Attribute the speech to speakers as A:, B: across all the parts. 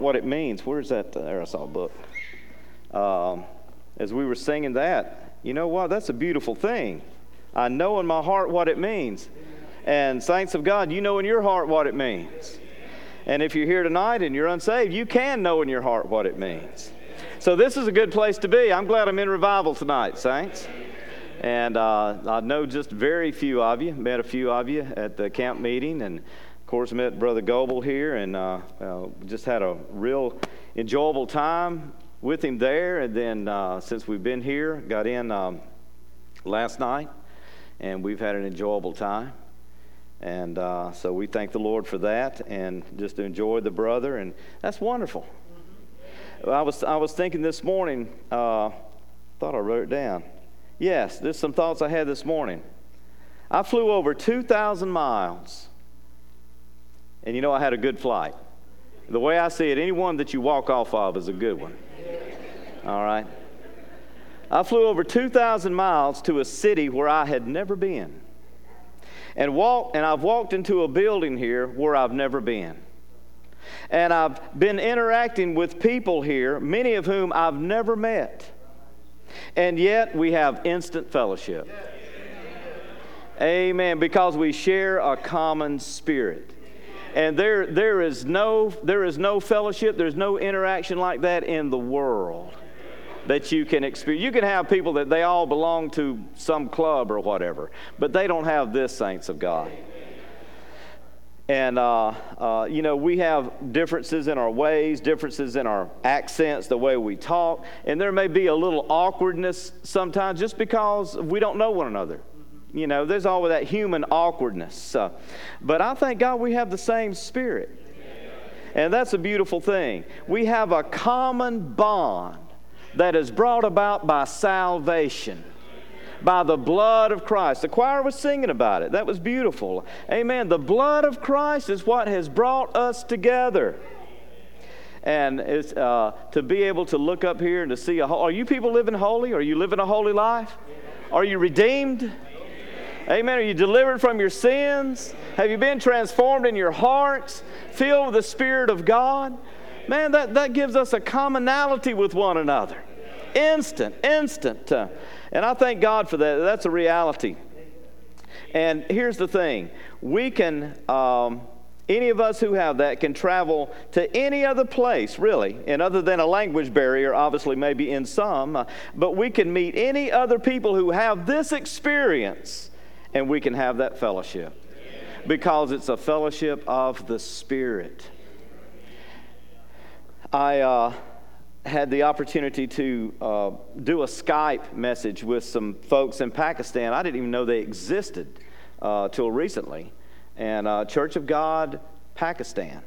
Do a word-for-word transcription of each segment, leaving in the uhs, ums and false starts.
A: what it means. Where's that? There, I saw a book. Um, as we were singing that, you know what? That's a beautiful thing. I know in my heart what it means. And saints of God, you know in your heart what it means. And if you're here tonight and you're unsaved, you can know in your heart what it means. So this is a good place to be. I'm glad I'm in revival tonight, saints. And uh, I know just very few of you, met a few of you at the camp meeting, and of course met Brother Goebel here, and uh, uh, just had a real enjoyable time with him there. And then uh, since we've been here, got in um, last night, and we've had an enjoyable time. And uh, so we thank the Lord for that, and just to enjoy the brother, and that's wonderful. Mm-hmm. I was I was thinking this morning, uh, thought I wrote it down. Yes, there's some thoughts I had this morning. I flew over two thousand miles, and you know I had a good flight. The way I see it, any one that you walk off of is a good one. All right? I flew over two thousand miles to a city where I had never been. And walk, and I've walked into a building here where I've never been. And I've been interacting with people here, many of whom I've never met. And yet we have instant fellowship. Amen. Because we share a common spirit. And there there is no there is no fellowship, there's no interaction like that in the world that you can experience. You can have people that they all belong to some club or whatever, but they don't have this, saints of God. And, uh, uh, you know, we have differences in our ways, differences in our accents, the way we talk, and there may be a little awkwardness sometimes just because we don't know one another. You know, there's always that human awkwardness. Uh, but I thank God we have the same spirit. And that's a beautiful thing. We have a common bond that is brought about by salvation, by the blood of Christ. The choir was singing about it. That was beautiful. Amen. The blood of Christ is what has brought us together. And it's uh, to be able to look up here and to see, a, are you people living holy? Are you living a holy life? Are you redeemed? Amen. Are you delivered from your sins? Have you been transformed in your hearts, filled with the Spirit of God? Man, that, that gives us a commonality with one another. Instant, instant. Uh, and I thank God for that. That's a reality. And here's the thing. We can, um, any of us who have that can travel to any other place, really. And other than a language barrier, obviously maybe in some. Uh, but we can meet any other people who have this experience. And we can have that fellowship. Because it's a fellowship of the Spirit. I uh, had the opportunity to uh, do a Skype message with some folks in Pakistan. I didn't even know they existed uh, till recently. And uh, Church of God, Pakistan.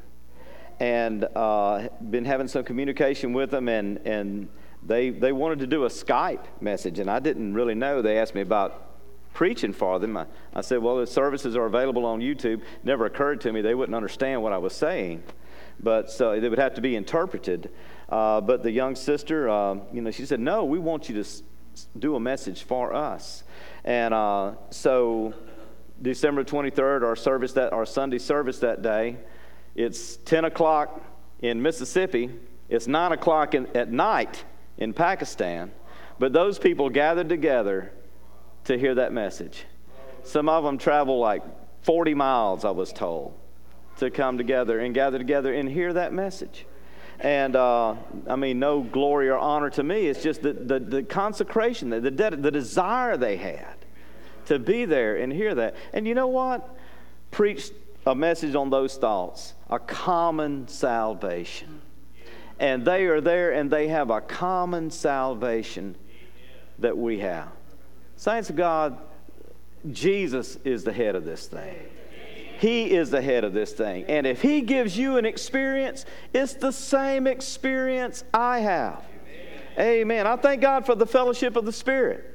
A: And uh, been having some communication with them, and, and they, they wanted to do a Skype message. And I didn't really know. They asked me about preaching for them. I, I said, well, the services are available on YouTube. Never occurred to me they wouldn't understand what I was saying. But so they would have to be interpreted. Uh, but the young sister, uh, you know, she said, no, we want you to s- do a message for us. And uh, so December twenty-third, our service that our Sunday service that day, it's ten o'clock in Mississippi. It's nine o'clock in, at night in Pakistan. But those people gathered together to hear that message. Some of them travel like forty miles, I was told, to come together and gather together and hear that message. And, uh, I mean, no glory or honor to me. It's just the, the, the consecration, the, the, the desire they had to be there and hear that. And you know what? Preached a message on those thoughts, a common salvation. And they are there and they have a common salvation that we have. Saints of God, Jesus is the head of this thing. He is the head of this thing. And if He gives you an experience, it's the same experience I have. Amen. Amen. I thank God for the fellowship of the Spirit.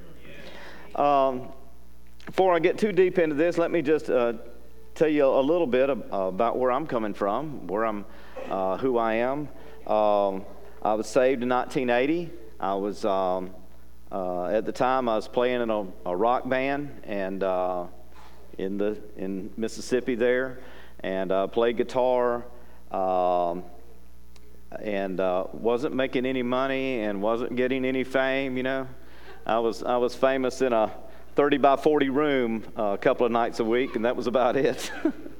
A: Um, before I get too deep into this, let me just uh, tell you a little bit about where I'm coming from, where I'm, uh, who I am. Um, I was saved in nineteen eighty. I was, um, uh, at the time, I was playing in a, a rock band, and uh, in the in Mississippi there, and uh, played guitar. Um, and uh, wasn't making any money and wasn't getting any fame, you know. I was I was famous in a thirty by forty room uh, a couple of nights a week, and that was about it.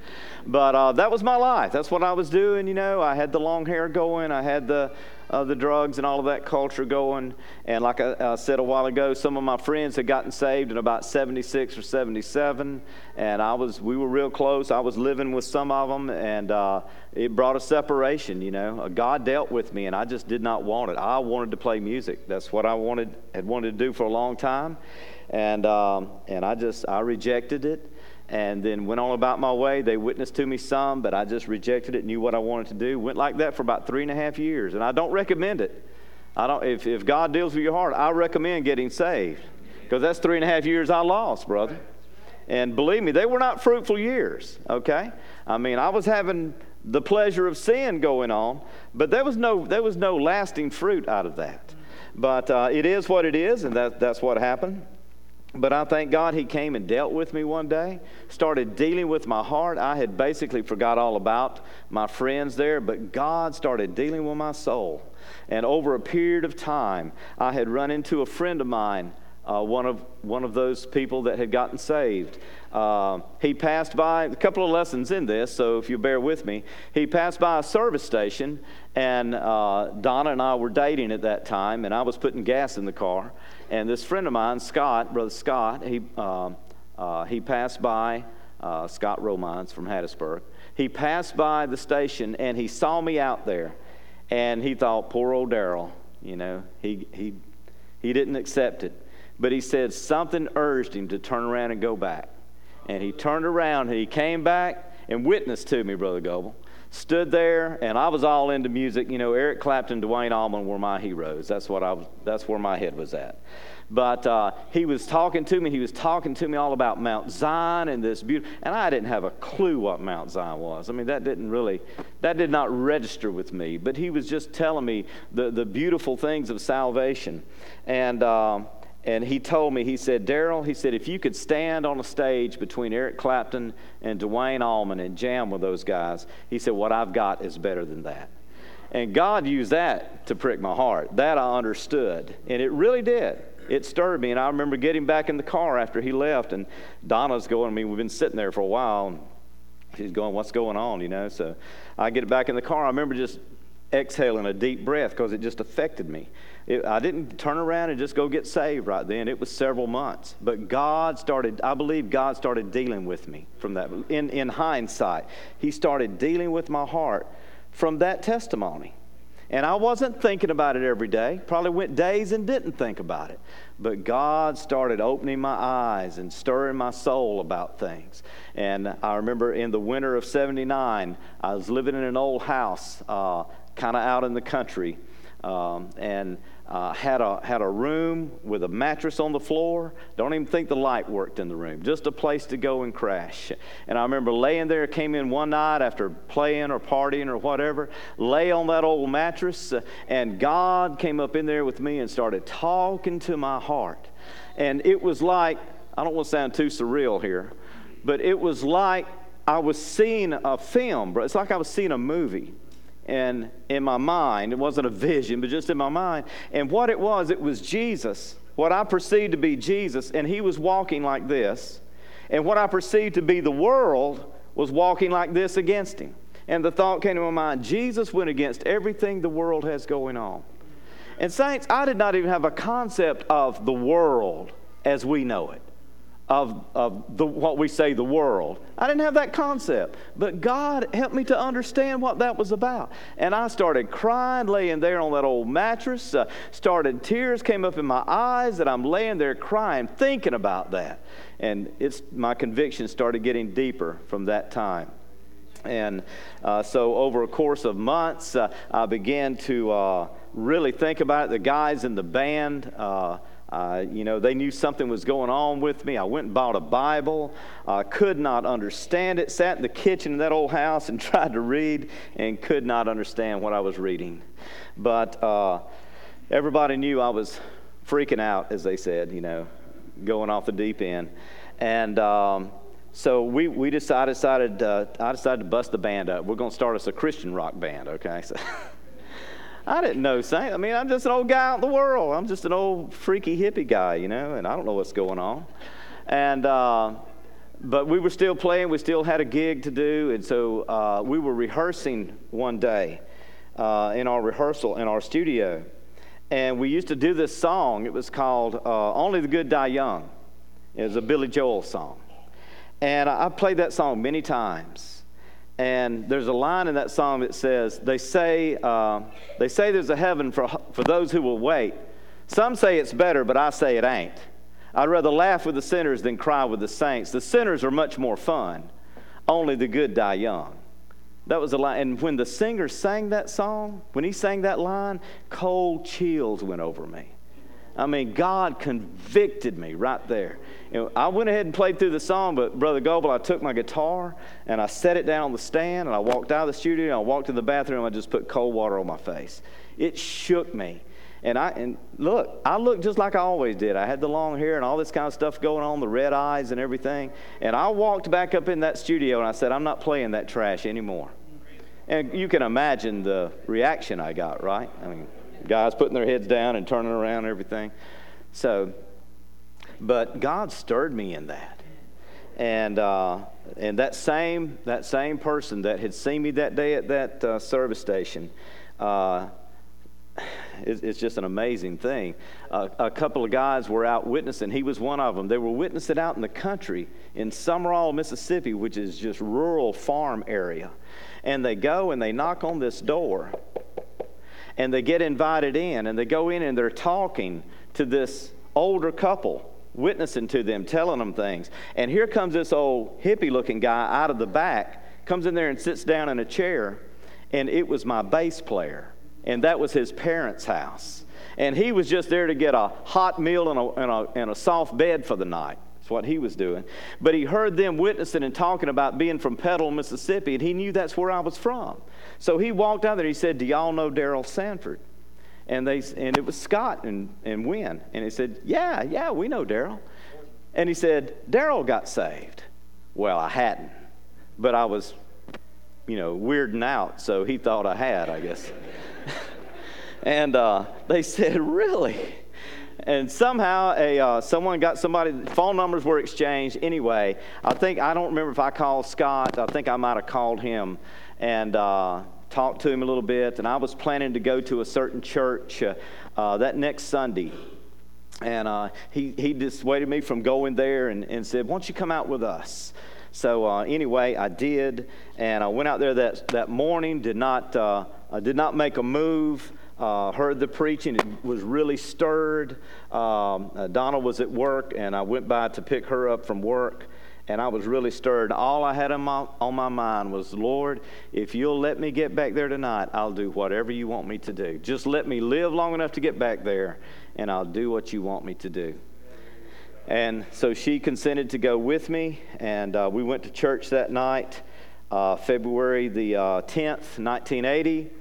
A: But uh, that was my life. That's what I was doing, you know. I had the long hair going. I had the uh, the drugs and all of that culture going. And like I, I said a while ago, some of my friends had gotten saved in about seventy-six or seventy-seven, and I was we were real close. I was living with some of them, and uh, it brought a separation, you know. Uh, God dealt with me, and I just did not want it. I wanted to play music. That's what I wanted had wanted to do for a long time, and um, and I just I rejected it. And then went on about my way. They witnessed to me some, but I just rejected it, knew what I wanted to do. Went like that for about three and a half years. And I don't recommend it. I don't. If, if God deals with your heart, I recommend getting saved. Because that's three and a half years I lost, brother. And believe me, they were not fruitful years, okay? I mean, I was having the pleasure of sin going on, but there was no, there was no lasting fruit out of that. But uh, it is what it is, and that, that's what happened. But I thank God he came and dealt with me one day, started dealing with my heart. I had basically forgot all about my friends there, but God started dealing with my soul. And over a period of time, I had run into a friend of mine, uh, one of one of those people that had gotten saved. Uh, he passed by, a couple of lessons in this, so if you bear with me. He passed by a service station, and uh, Donna and I were dating at that time, and I was putting gas in the car. And this friend of mine, Scott, Brother Scott, he uh, uh, he passed by, uh, Scott Romines from Hattiesburg. He passed by the station, and he saw me out there, and he thought, poor old Daryl, you know, he he he didn't accept it. But he said something urged him to turn around and go back. And he turned around, and he came back and witnessed to me, Brother Goebel. Stood there, and I was all into music. You know, Eric Clapton, Duane Allman were my heroes. That's what I was. That's where my head was at. But uh, he was talking to me. He was talking to me all about Mount Zion and this beauty. And I didn't have a clue what Mount Zion was. I mean, that didn't really, that did not register with me. But he was just telling me the the beautiful things of salvation. And uh, and he told me, he said, Daryl, he said, if you could stand on a stage between Eric Clapton and Duane Allman and jam with those guys, he said, what I've got is better than that. And God used that to prick my heart. That I understood. And it really did. It stirred me. And I remember getting back in the car after he left, and Donna's going, I mean, we've been sitting there for a while, and she's going, what's going on, you know? So I get back in the car. I remember just exhaling a deep breath because it just affected me. It, I didn't turn around and just go get saved right then. It was several months. But God started, I believe God started dealing with me from that. In, in hindsight, he started dealing with my heart from that testimony. And I wasn't thinking about it every day. Probably went days and didn't think about it. But God started opening my eyes and stirring my soul about things. And I remember in the winter of seventy-nine, I was living in an old house, uh, kind of out in the country. Um, and uh, had a had a room with a mattress on the floor. Don't even think the light worked in the room. Just a place to go and crash. And I remember laying there, came in one night after playing or partying or whatever, lay on that old mattress, uh, and God came up in there with me and started talking to my heart. And it was like, I don't want to sound too surreal here, but it was like I was seeing a film, bro. It's like I was seeing a movie. And in my mind, it wasn't a vision, but just in my mind. And what it was, it was Jesus, what I perceived to be Jesus, and he was walking like this. And what I perceived to be the world was walking like this against him. And the thought came to my mind, Jesus went against everything the world has going on. And saints, I did not even have a concept of the world as we know it. Of, of the, what we say the world. I didn't have that concept. But God helped me to understand what that was about. And I started crying, laying there on that old mattress. Uh, started, tears came up in my eyes, and I'm laying there crying, thinking about that. And it's my conviction started getting deeper from that time. And uh, so over a course of months, uh, I began to uh, really think about it. The guys in the band, uh, Uh, you know, they knew something was going on with me. I went and bought a Bible. I uh, could not understand it. Sat in the kitchen in that old house and tried to read and could not understand what I was reading. But uh, everybody knew I was freaking out, as they said, you know, going off the deep end. And um, so we, we decided, decided uh, I decided to bust the band up. We're going to start us a Christian rock band, okay? So I didn't know saints. I mean, I'm just an old guy out in the world. I'm just an old freaky hippie guy, you know, and I don't know what's going on. And uh, but we were still playing. We still had a gig to do, and so uh, we were rehearsing one day uh, in our rehearsal in our studio, and we used to do this song. It was called uh, "Only the Good Die Young." It was a Billy Joel song, and I played that song many times. And there's a line in that song that says, "They say uh, they say there's a heaven for for those who will wait. Some say it's better, but I say it ain't. I'd rather laugh with the sinners than cry with the saints. The sinners are much more fun. Only the good die young." That was a line. And when the singer sang that song, when he sang that line, cold chills went over me. I mean, God convicted me right there. You know, I went ahead and played through the song, but Brother Goebel, I took my guitar and I set it down on the stand, and I walked out of the studio and I walked to the bathroom and I just put cold water on my face. It shook me. And I and look, I looked just like I always did. I had the long hair and all this kind of stuff going on, the red eyes and everything. And I walked back up in that studio and I said, "I'm not playing that trash anymore." And you can imagine the reaction I got, right? I mean, guys putting their heads down and turning around and everything. So, but God stirred me in that. And uh, and that same that same person that had seen me that day at that uh, service station, uh, it, it's just an amazing thing. Uh, a couple of guys were out witnessing. He was one of them. They were witnessing out in the country in Summerall, Mississippi, which is just rural farm area. And they go and they knock on this door. And they get invited in, and they go in and they're talking to this older couple, witnessing to them, telling them things. And here comes this old hippie-looking guy out of the back, comes in there and sits down in a chair, and it was my bass player. And that was his parents' house. And he was just there to get a hot meal and a, and a, and a soft bed for the night. That's what he was doing. But he heard them witnessing and talking about being from Petal, Mississippi, and he knew that's where I was from. So he walked out there. He said, "Do y'all know Daryl Sanford?" And they and it was Scott and, and Wynn. And he said, yeah, yeah, we know Daryl. And he said, "Daryl got saved." Well, I hadn't. But I was, you know, weirding out, so he thought I had, I guess. And uh, they said, "Really?" And somehow a uh, someone got somebody, phone numbers were exchanged. Anyway, I think, I don't remember if I called Scott. I think I might have called him and uh, talked to him a little bit. And I was planning to go to a certain church uh, uh, that next Sunday. And uh, he, he dissuaded me from going there and, and said, "Why don't you come out with us?" So uh, anyway, I did. And I went out there that, that morning, did not, uh, I did not make a move. Uh, heard the preaching. It was really stirred. Um, uh, Donna was at work, and I went by to pick her up from work, and I was really stirred. All I had on my, on my mind was, "Lord, if you'll let me get back there tonight, I'll do whatever you want me to do. Just let me live long enough to get back there, and I'll do what you want me to do." And so she consented to go with me, and uh, we went to church that night, uh, February the uh, tenth, nineteen eighty.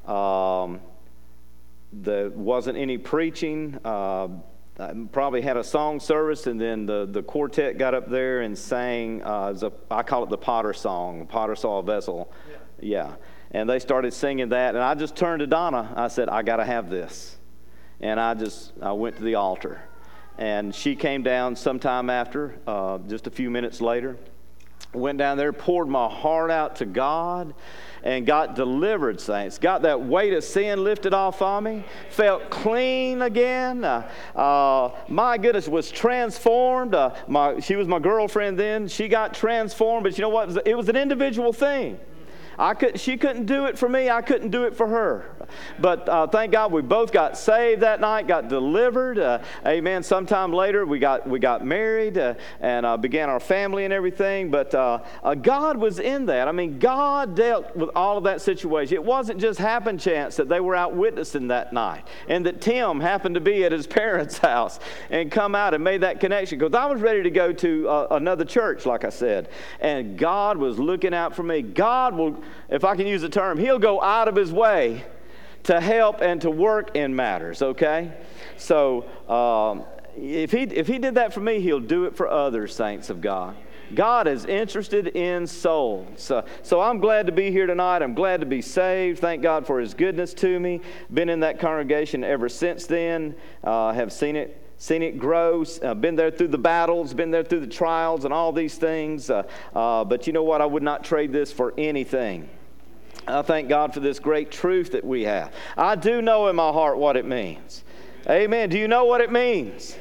A: Um, There wasn't any preaching. Uh, I probably had a song service, and then the, the quartet got up there and sang, uh, it was a, I call it the Potter song, Potter Saw a Vessel. Yeah. yeah. And they started singing that, and I just turned to Donna. I said, "I got to have this." And I just, I went to the altar. And she came down sometime after, uh, just a few minutes later. Went down there, poured my heart out to God, and got delivered, saints. Got that weight of sin lifted off of me. Felt clean again. Uh, uh, my goodness, was transformed. Uh, my, she was my girlfriend then. She got transformed, but you know what? It was, it was an individual thing. I could, she couldn't do it for me. I couldn't do it for her. But uh, thank God we both got saved that night, got delivered. Uh, amen. Sometime later we got we got married uh, and uh, began our family and everything. But uh, uh, God was in that. I mean, God dealt with all of that situation. It wasn't just happen chance that they were out witnessing that night and that Tim happened to be at his parents' house and come out and made that connection. Because I was ready to go to uh, another church, like I said. And God was looking out for me. God will, if I can use the term, He'll go out of His way to help and to work in matters, okay? So um, if he if he did that for me, He'll do it for others, saints of God. God is interested in souls. Uh, so I'm glad to be here tonight. I'm glad to be saved. Thank God for His goodness to me. Been in that congregation ever since then. Uh, have seen it Seen it grow, uh, been there through the battles, been there through the trials and all these things. Uh, uh, but you know what? I would not trade this for anything. I thank God for this great truth that we have. I do know in my heart what it means. Amen. Do you know what it means?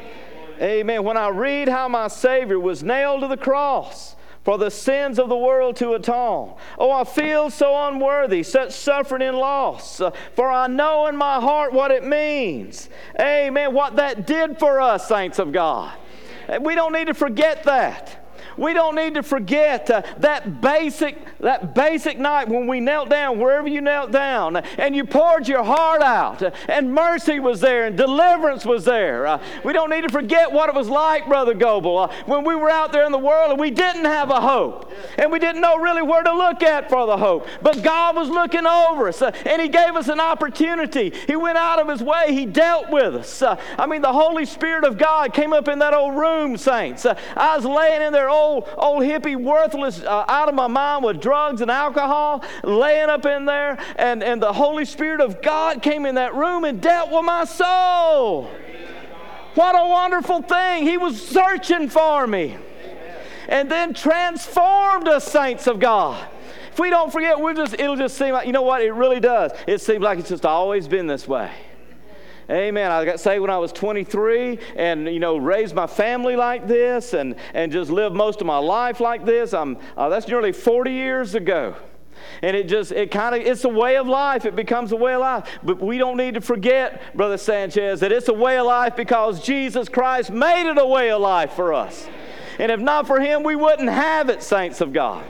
A: Amen. When I read how my Savior was nailed to the cross for the sins of the world to atone. Oh, I feel so unworthy, such suffering and loss. Uh, for I know in my heart what it means. Amen. What that did for us, saints of God. We don't need to forget that. We don't need to forget uh, that basic that basic night when we knelt down, wherever you knelt down, and you poured your heart out, uh, and mercy was there, and deliverance was there. Uh, we don't need to forget what it was like, Brother Goebel, uh, when we were out there in the world and we didn't have a hope, and we didn't know really where to look at for the hope. But God was looking over us, uh, and He gave us an opportunity. He went out of His way. He dealt with us. Uh, I mean, the Holy Spirit of God came up in that old room, saints. Uh, I was laying in there, old Old, old hippie, worthless, uh, out of my mind with drugs and alcohol, laying up in there, and, and the Holy Spirit of God came in that room and dealt with my soul. What a wonderful thing. He was searching for me. And then transformed us, saints of God. If we don't forget, we'll just, it'll just seem like, you know what, it really does. It seems like it's just always been this way. Amen. I got saved when I was twenty-three, and you know, raised my family like this, and and just lived most of my life like this. I'm uh, that's nearly forty years ago, and it just it kind of it's a way of life. It becomes a way of life. But we don't need to forget, Brother Sanchez, that it's a way of life because Jesus Christ made it a way of life for us. And if not for Him, we wouldn't have it, saints of God.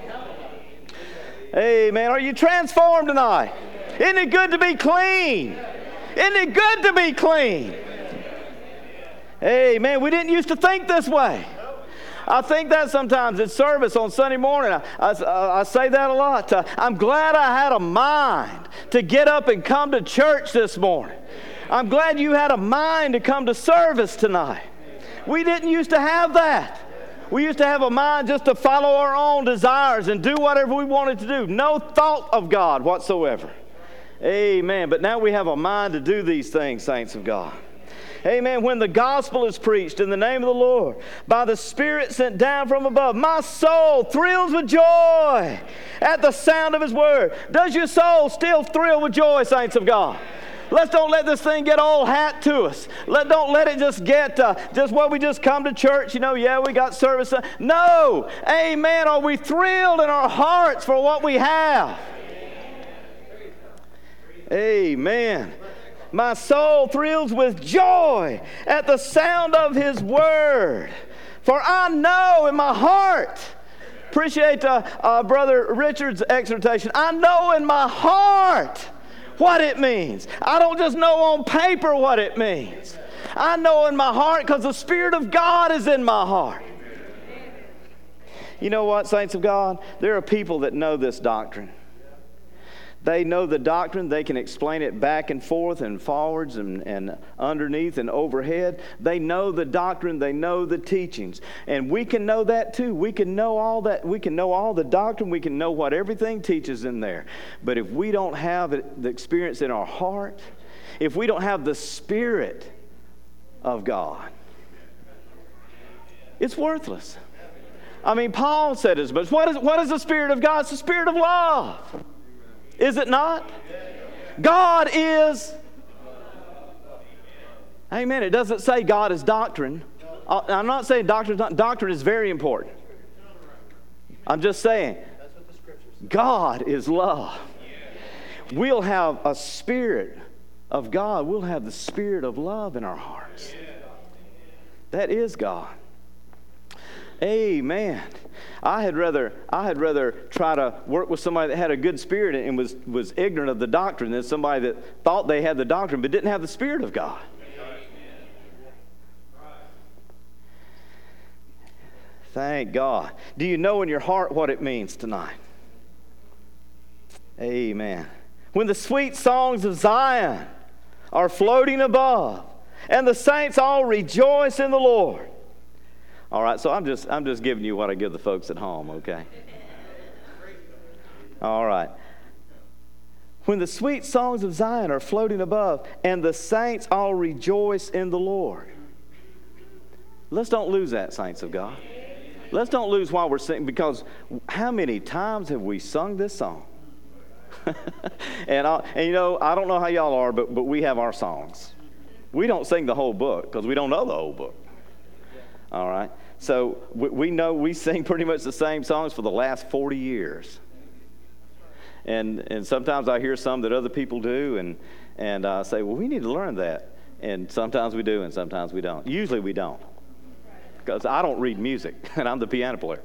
A: Amen. Are you transformed tonight? Isn't it good to be clean? Isn't it good to be clean? Amen. We didn't used to think this way. I think that sometimes in service on Sunday morning. I, I, I say that a lot. Uh, I'm glad I had a mind to get up and come to church this morning. I'm glad you had a mind to come to service tonight. We didn't used to have that. We used to have a mind just to follow our own desires and do whatever we wanted to do. No thought of God whatsoever. Amen. But now we have a mind to do these things, saints of God. Amen. When the gospel is preached in the name of the Lord, by the Spirit sent down from above, my soul thrills with joy at the sound of His word. Does your soul still thrill with joy, saints of God? Let's don't let this thing get old hat to us. Let don't let it just get uh, just what well, we just come to church. You know, yeah, we got service. No, amen. Are we thrilled in our hearts for what we have? Amen. My soul thrills with joy at the sound of His word. For I know in my heart, appreciate uh, uh, Brother Richard's exhortation, I know in my heart what it means. I don't just know on paper what it means. I know in my heart because the Spirit of God is in my heart. You know what, saints of God? There are people that know this doctrine. They know the doctrine. They can explain it back and forth and forwards and, and underneath and overhead. They know the doctrine. They know the teachings. And we can know that too. We can know all that. We can know all the doctrine. We can know what everything teaches in there. But if we don't have it, the experience in our heart, if we don't have the Spirit of God, it's worthless. I mean, Paul said as much. What is, what is the Spirit of God? It's the Spirit of love. Is it not? God is. Amen. It doesn't say God is doctrine. I'm not saying doctrine is not. Doctrine is very important. I'm just saying God is love. We'll have a spirit of God. We'll have the spirit of love in our hearts. That is God. Amen. I had rather I had rather try to work with somebody that had a good spirit and was, was ignorant of the doctrine than somebody that thought they had the doctrine but didn't have the Spirit of God. Thank God. Do you know in your heart what it means tonight? Amen. When the sweet songs of Zion are floating above and the saints all rejoice in the Lord. All right, so I'm just I'm just giving you what I give the folks at home, okay? All right. When the sweet songs of Zion are floating above, and the saints all rejoice in the Lord. Let's don't lose that, saints of God. Let's don't lose while we're singing, because how many times have we sung this song? and, I, and you know, I don't know how y'all are, but, but we have our songs. We don't sing the whole book because we don't know the whole book. All right? So we, we know we sing pretty much the same songs for the last forty years. And and sometimes I hear some that other people do, and, and I say, well, we need to learn that. And sometimes we do, and sometimes we don't. Usually we don't. Because I don't read music, and I'm the piano player.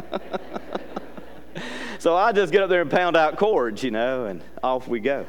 A: So I just get up there and pound out chords, you know, and off we go.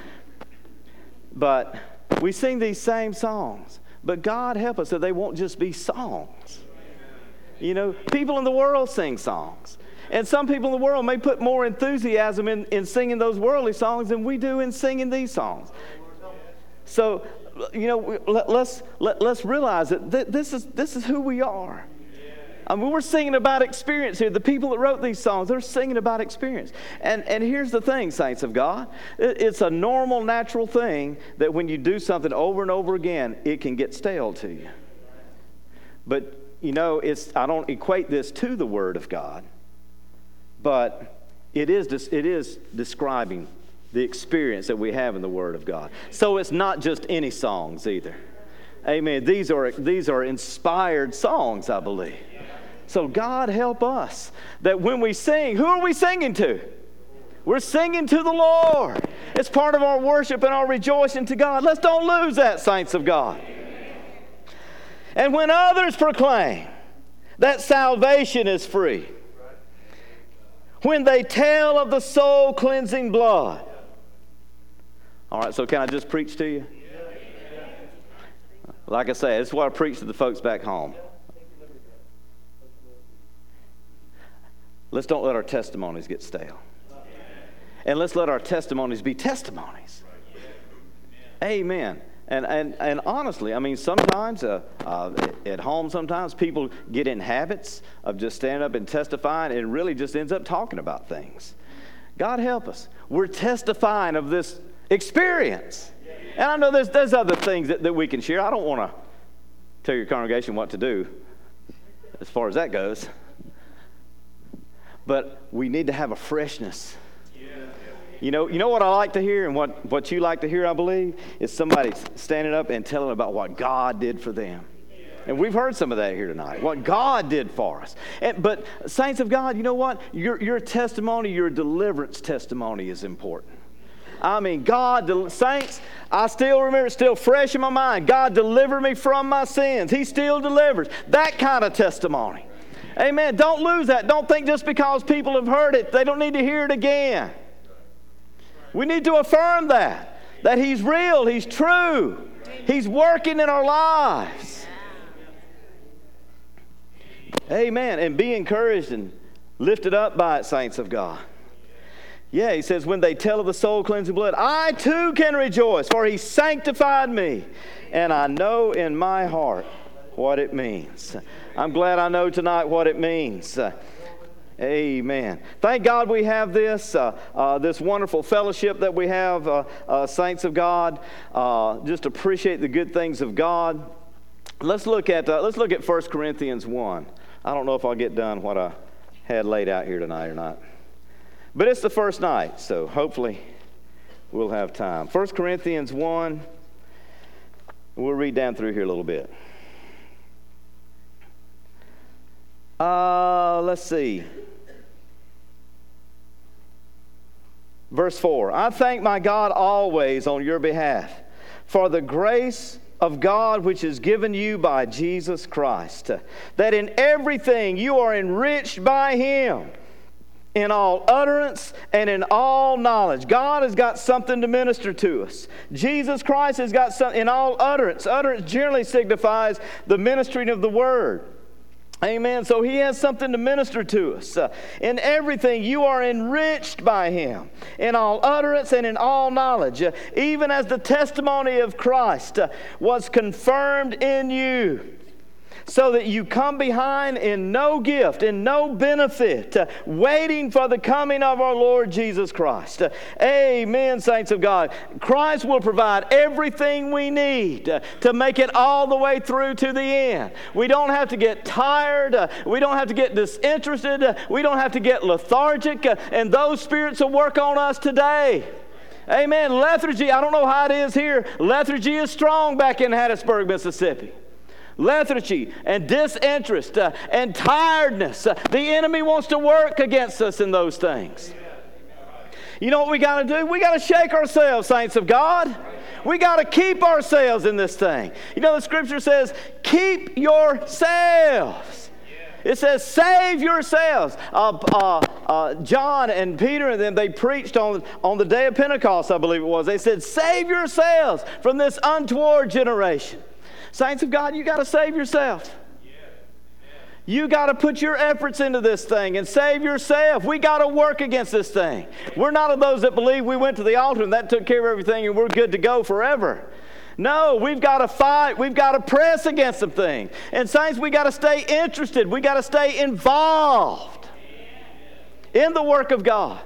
A: But we sing these same songs. But God help us that they won't just be songs. You know, people in the world sing songs. And some people in the world may put more enthusiasm in, in singing those worldly songs than we do in singing these songs. So, you know, let, let's let, let's realize that th- this is this is who we are. I mean, we're singing about experience here. The people that wrote these songs, they're singing about experience. And and here's the thing, saints of God. It, it's a normal, natural thing that when you do something over and over again, it can get stale to you. But, you know, it's I don't equate this to the Word of God, but it is it is describing the experience that we have in the Word of God. So it's not just any songs either. Amen. These are these are inspired songs, I believe. So God help us that when we sing, who are we singing to? We're singing to the Lord. It's part of our worship and our rejoicing to God. Let's don't lose that, saints of God. And when others proclaim that salvation is free, when they tell of the soul cleansing blood. All right, so can I just preach to you? Like I say, this is what I preach to the folks back home. Let's don't let our testimonies get stale. And let's let our testimonies be testimonies. Amen. And and and honestly, I mean, sometimes uh, uh, at home, sometimes people get in habits of just standing up and testifying, and really just ends up talking about things. God help us. We're testifying of this experience. And I know there's there's other things that, that we can share. I don't want to tell your congregation what to do as far as that goes. But we need to have a freshness. You know, you know what I like to hear, and what, what you like to hear, I believe, is somebody standing up and telling about what God did for them. And we've heard some of that here tonight, what God did for us. And, but saints of God, you know what? Your, your testimony, your deliverance testimony is important. I mean, God, saints, I still remember, it's still fresh in my mind. God delivered me from my sins. He still delivers. That kind of testimony. Amen. Don't lose that. Don't think just because people have heard it, they don't need to hear it again. We need to affirm that, that He's real, He's true, He's working in our lives. Amen. And be encouraged and lifted up by it, saints of God. Yeah, He says, when they tell of the soul cleansing blood, I too can rejoice, for He sanctified me, and I know in my heart what it means. I'm glad I know tonight what it means. Uh, amen. Thank God we have this, uh, uh, this wonderful fellowship that we have, uh, uh, saints of God. Uh, just appreciate the good things of God. Let's look at uh, let's look at First Corinthians one. I don't know if I'll get done what I had laid out here tonight or not. But it's the first night, so hopefully we'll have time. First Corinthians one, we'll read down through here a little bit. Uh, let's see. Verse four. I thank my God always on your behalf for the grace of God which is given you by Jesus Christ, that in everything you are enriched by Him, in all utterance and in all knowledge. God has got something to minister to us. Jesus Christ has got something in all utterance. Utterance generally signifies the ministering of the Word. Amen. So He has something to minister to us. Uh, in everything, you are enriched by Him, in all utterance and in all knowledge, uh, even as the testimony of Christ uh, was confirmed in you, so that you come behind in no gift, in no benefit, uh, waiting for the coming of our Lord Jesus Christ. Uh, amen, saints of God. Christ will provide everything we need uh, to make it all the way through to the end. We don't have to get tired. Uh, we don't have to get disinterested. Uh, we don't have to get lethargic. Uh, and those spirits will work on us today. Amen. Lethargy, I don't know how it is here. Lethargy is strong back in Hattiesburg, Mississippi. Lethargy and disinterest uh, and tiredness. Uh, the enemy wants to work against us in those things. You know what we got to do? We got to shake ourselves, saints of God. We got to keep ourselves in this thing. You know, the scripture says, keep yourselves. It says, save yourselves. Uh, uh, uh, John and Peter and them, they preached on, on the day of Pentecost, I believe it was. They said, save yourselves from this untoward generation. Saints of God, you got to save yourself. You got to put your efforts into this thing and save yourself. We got to work against this thing. We're not of those that believe we went to the altar and that took care of everything and we're good to go forever. No, we've got to fight. We've got to press against some things. And saints, we got to stay interested. We got to stay involved in the work of God.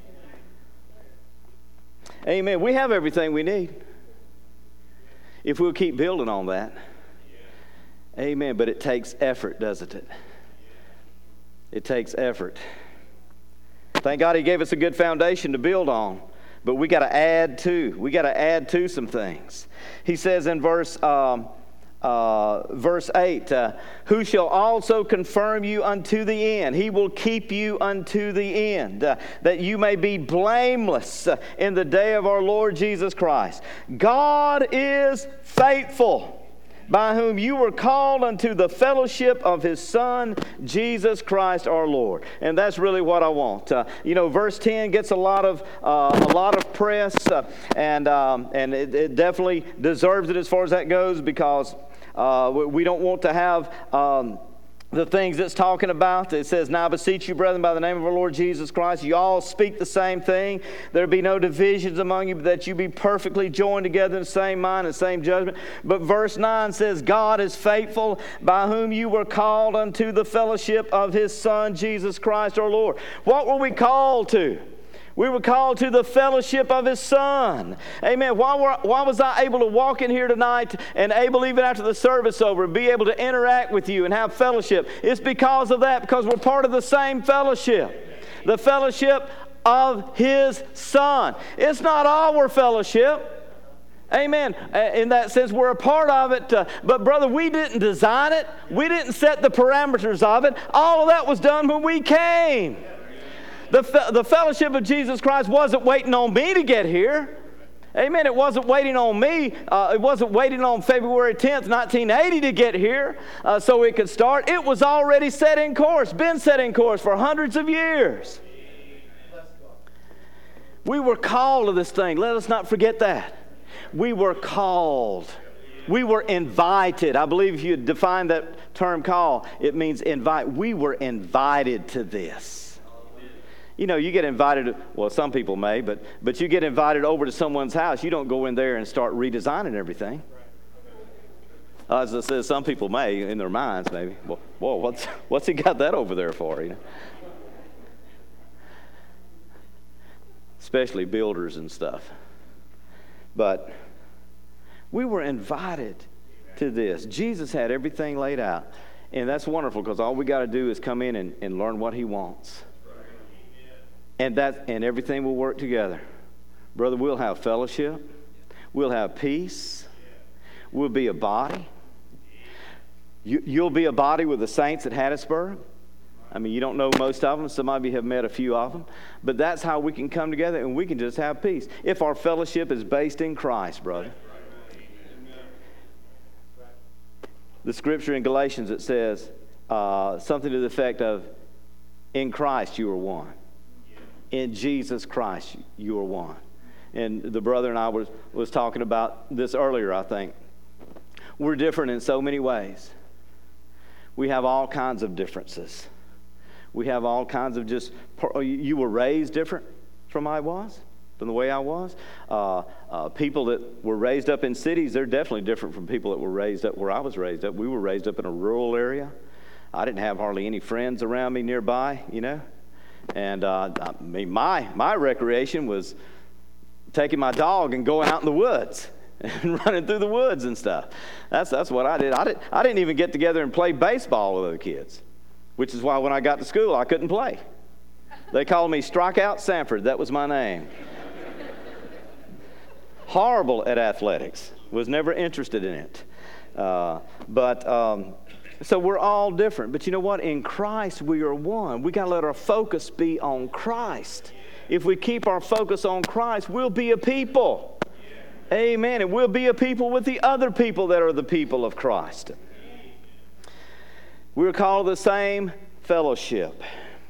A: Amen. We have everything we need if we'll keep building on that. Amen. But it takes effort, doesn't it? It takes effort. Thank God He gave us a good foundation to build on. But we got to add to. We got to add to some things. He says in verse um, uh, verse eight, uh, who shall also confirm you unto the end. He will keep you unto the end, uh, that you may be blameless uh, in the day of our Lord Jesus Christ. God is faithful, by whom you were called unto the fellowship of His Son, Jesus Christ our Lord. And that's really what I want. Uh, you know, verse ten gets a lot of uh, a lot of press, uh, and um, and it, it definitely deserves it as far as that goes, because uh, we don't want to have Um, the things it's talking about. It says, now I beseech you, brethren, by the name of our Lord Jesus Christ, you all speak the same thing. There be no divisions among you, but that you be perfectly joined together in the same mind and same judgment. But verse nine says, God is faithful, by whom you were called unto the fellowship of His Son, Jesus Christ our Lord. What were we called to? We were called to the fellowship of His Son. Amen. Why, were, why was I able to walk in here tonight and able, even after the service over, be able to interact with you and have fellowship? It's because of that, because we're part of the same fellowship. The fellowship of His Son. It's not our fellowship. Amen. In that sense, we're a part of it. Uh, but brother, we didn't design it. We didn't set the parameters of it. All of that was done when we came. The, fe- the fellowship of Jesus Christ wasn't waiting on me to get here. Amen. It wasn't waiting on me. Uh, it wasn't waiting on February tenth, nineteen eighty to get here uh, so it could start. It was already set in course, been set in course for hundreds of years. We were called to this thing. Let us not forget that. We were called. We were invited. I believe if you define that term call, it means invite. We were invited to this. You know, you get invited, well, some people may, but but you get invited over to someone's house. You don't go in there and start redesigning everything. As I said, some people may, in their minds, maybe. Well, whoa, what's, what's he got that over there for, you know? Especially builders and stuff. But we were invited to this. Jesus had everything laid out. And that's wonderful, because all we got to do is come in and, and learn what He wants. And that and everything will work together. Brother, we'll have fellowship. We'll have peace. We'll be a body. You, you'll be a body with the saints at Hattiesburg. I mean, you don't know most of them. Some of you have met a few of them. But that's how we can come together and we can just have peace. If our fellowship is based in Christ, brother. The scripture in Galatians, it says uh, something to the effect of, in Christ you are one. In Jesus Christ, you are one. And the brother and I was, was talking about this earlier, I think. We're different in so many ways. We have all kinds of differences. We have all kinds of just, you were raised different from I was. than the way I was. Uh, uh, people that were raised up in cities, they're definitely different from people that were raised up where I was raised up. We were raised up in a rural area. I didn't have hardly any friends around me nearby, you know. And uh, I mean, my my recreation was taking my dog and going out in the woods and running through the woods and stuff. That's that's what I did. I didn't I didn't even get together and play baseball with other kids, which is why when I got to school I couldn't play. They called me Strikeout Sanford. That was my name. Horrible at athletics. Was never interested in it. Uh, but. Um, So we're all different. But you know what? In Christ, we are one. We got to let our focus be on Christ. If we keep our focus on Christ, we'll be a people. Amen. And we'll be a people with the other people that are the people of Christ. We're called the same fellowship.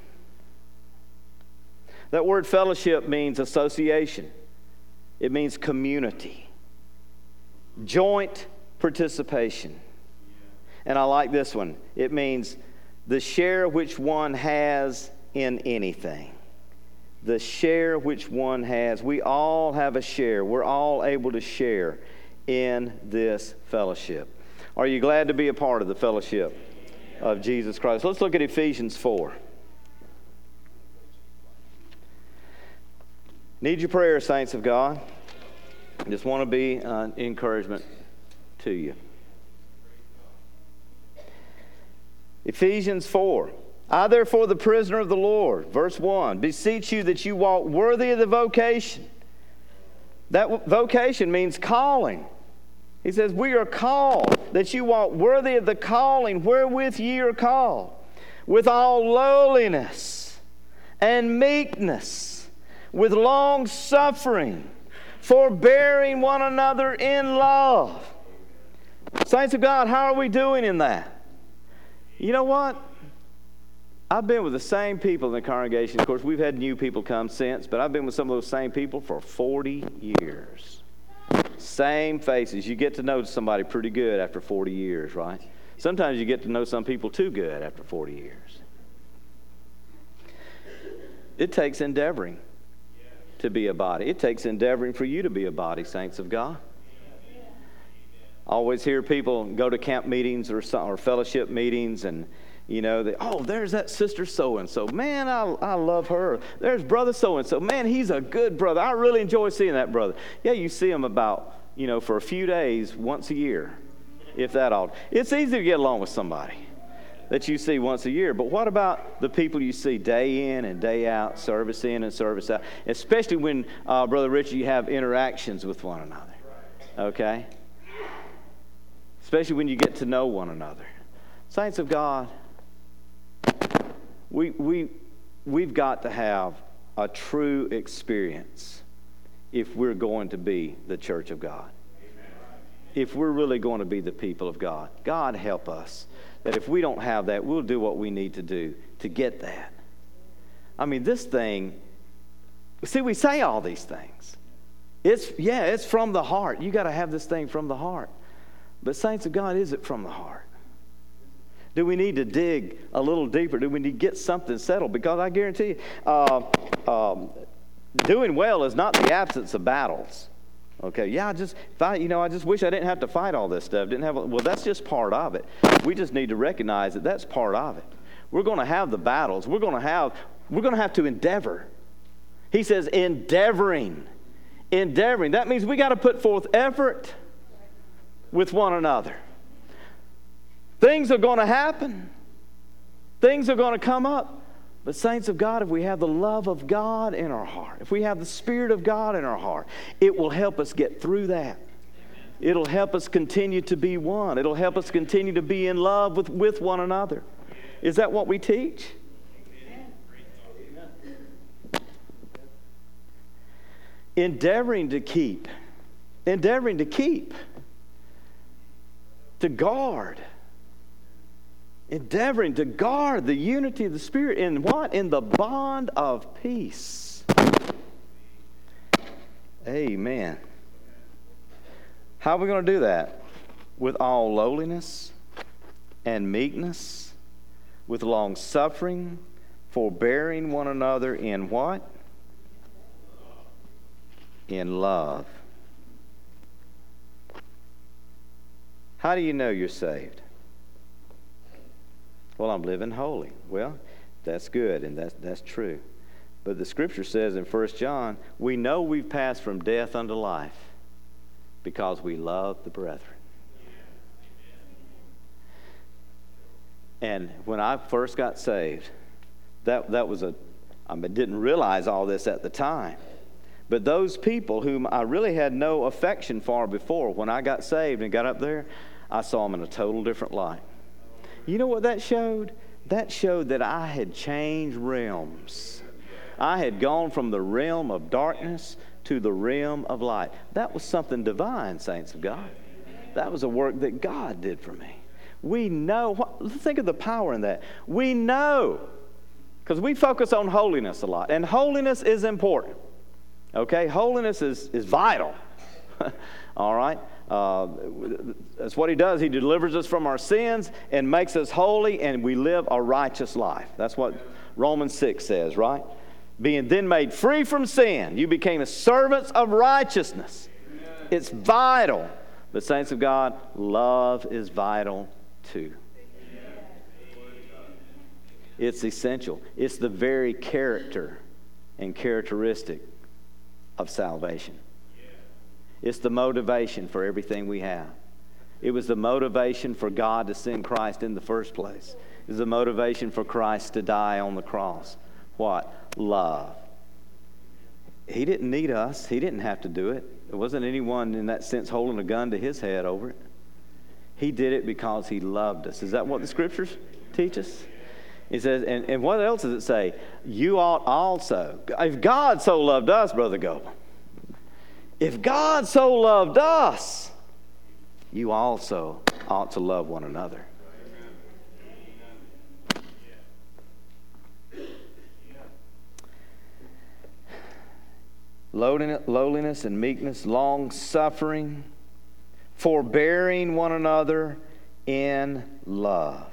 A: That word fellowship means association. It means community. Joint participation. And I like this one. It means the share which one has in anything. The share which one has. We all have a share. We're all able to share in this fellowship. Are you glad to be a part of the fellowship of Jesus Christ? Let's look at Ephesians four. Need your prayer, saints of God. Just want to be an encouragement to you. Ephesians four. I therefore, the prisoner of the Lord, verse one, beseech you that you walk worthy of the vocation. That vocation means calling. He says, we are called, that you walk worthy of the calling wherewith ye are called, with all lowliness and meekness, with long suffering, forbearing one another in love. Saints of God, how are we doing in that? You know what? I've been with the same people in the congregation. Of course, we've had new people come since, but I've been with some of those same people for forty years. Same faces. You get to know somebody pretty good after forty years, right? Sometimes you get to know some people too good after forty years. It takes endeavoring to be a body. It takes endeavoring for you to be a body, saints of God. I always hear people go to camp meetings or, or fellowship meetings and, you know, they, oh, there's that sister so-and-so. Man, I, I love her. There's brother so-and-so. Man, he's a good brother. I really enjoy seeing that brother. Yeah, you see him about, you know, for a few days, once a year, if that all. It's easy to get along with somebody that you see once a year. But what about the people you see day in and day out, service in and service out, especially when, uh, Brother Richard, you have interactions with one another, okay? Especially when you get to know one another. Saints of God, we, we, we've got to have a true experience if we're going to be the church of God. If we're really going to be the people of God. God help us that if we don't have that, we'll do what we need to do to get that. I mean, this thing, see, we say all these things. It's, yeah, it's from the heart. You got to have this thing from the heart. But saints of God, is it from the heart? Do we need to dig a little deeper? Do we need to get something settled? Because I guarantee you, uh, um, doing well is not the absence of battles. Okay, yeah, I just, if I, you know, I just wish I didn't have to fight all this stuff. Didn't have, well, that's just part of it. We just need to recognize that that's part of it. We're going to have the battles. We're going to have, we're going to have to endeavor. He says, endeavoring, endeavoring. That means we got to put forth effort with one another. Things are going to happen. Things are going to come up. But saints of God, if we have the love of God in our heart, if we have the Spirit of God in our heart, it will help us get through that. It'll help us continue to be one. It'll help us continue to be in love with, with one another. Is that what we teach? Endeavoring to keep. Endeavoring to keep. To guard. Endeavoring to guard the unity of the Spirit in what? In the bond of peace. Amen. How are we going to do that? With all lowliness and meekness, with long suffering, forbearing one another in what? in love. How do you know you're saved? Well, I'm living holy. Well, that's good, and that's, that's true. But the Scripture says in First John, we know we've passed from death unto life because we love the brethren. And when I first got saved, that, that was a, I didn't realize all this at the time. But those people whom I really had no affection for before, when I got saved and got up there, I saw them in a total different light. You know what that showed? That showed that I had changed realms. I had gone from the realm of darkness to the realm of light. That was something divine, saints of God. That was a work that God did for me. We know, think of the power in that. We know, because we focus on holiness a lot, and holiness is important. Okay, holiness is, is vital. All right? Uh, that's what he does. He delivers us from our sins and makes us holy, and we live a righteous life. That's what Romans six says, right? Being then made free from sin, you became a servants of righteousness. It's vital. But saints of God, love is vital too. It's essential. It's the very character and characteristic of salvation. It's the motivation for everything we have. It was the motivation for God to send Christ in the first place. It was the motivation for Christ to die on the cross. What? Love. He didn't need us. He didn't have to do it. There wasn't anyone in that sense holding a gun to his head over it. He did it because he loved us. Is that what the Scriptures teach us? It says, and, and what else does it say? You ought also. If God so loved us, Brother Goble, if God so loved us, you also ought to love one another. Lowliness and meekness, long-suffering, forbearing one another in love,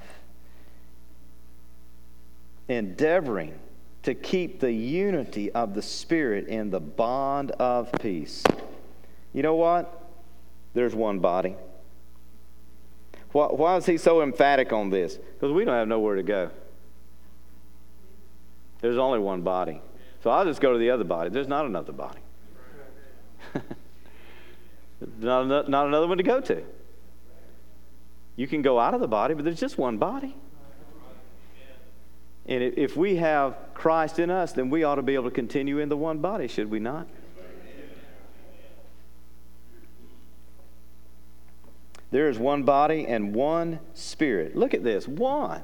A: endeavoring to keep the unity of the Spirit in the bond of peace. You know what? There's one body. Why, why is he so emphatic on this? Because we don't have nowhere to go. There's only one body. So I'll just go to the other body. There's not another body. not, not another one to go to. You can go out of the body, but there's just one body. And if we have Christ in us, then we ought to be able to continue in the one body, should we not? There is one body and one Spirit. Look at this, one.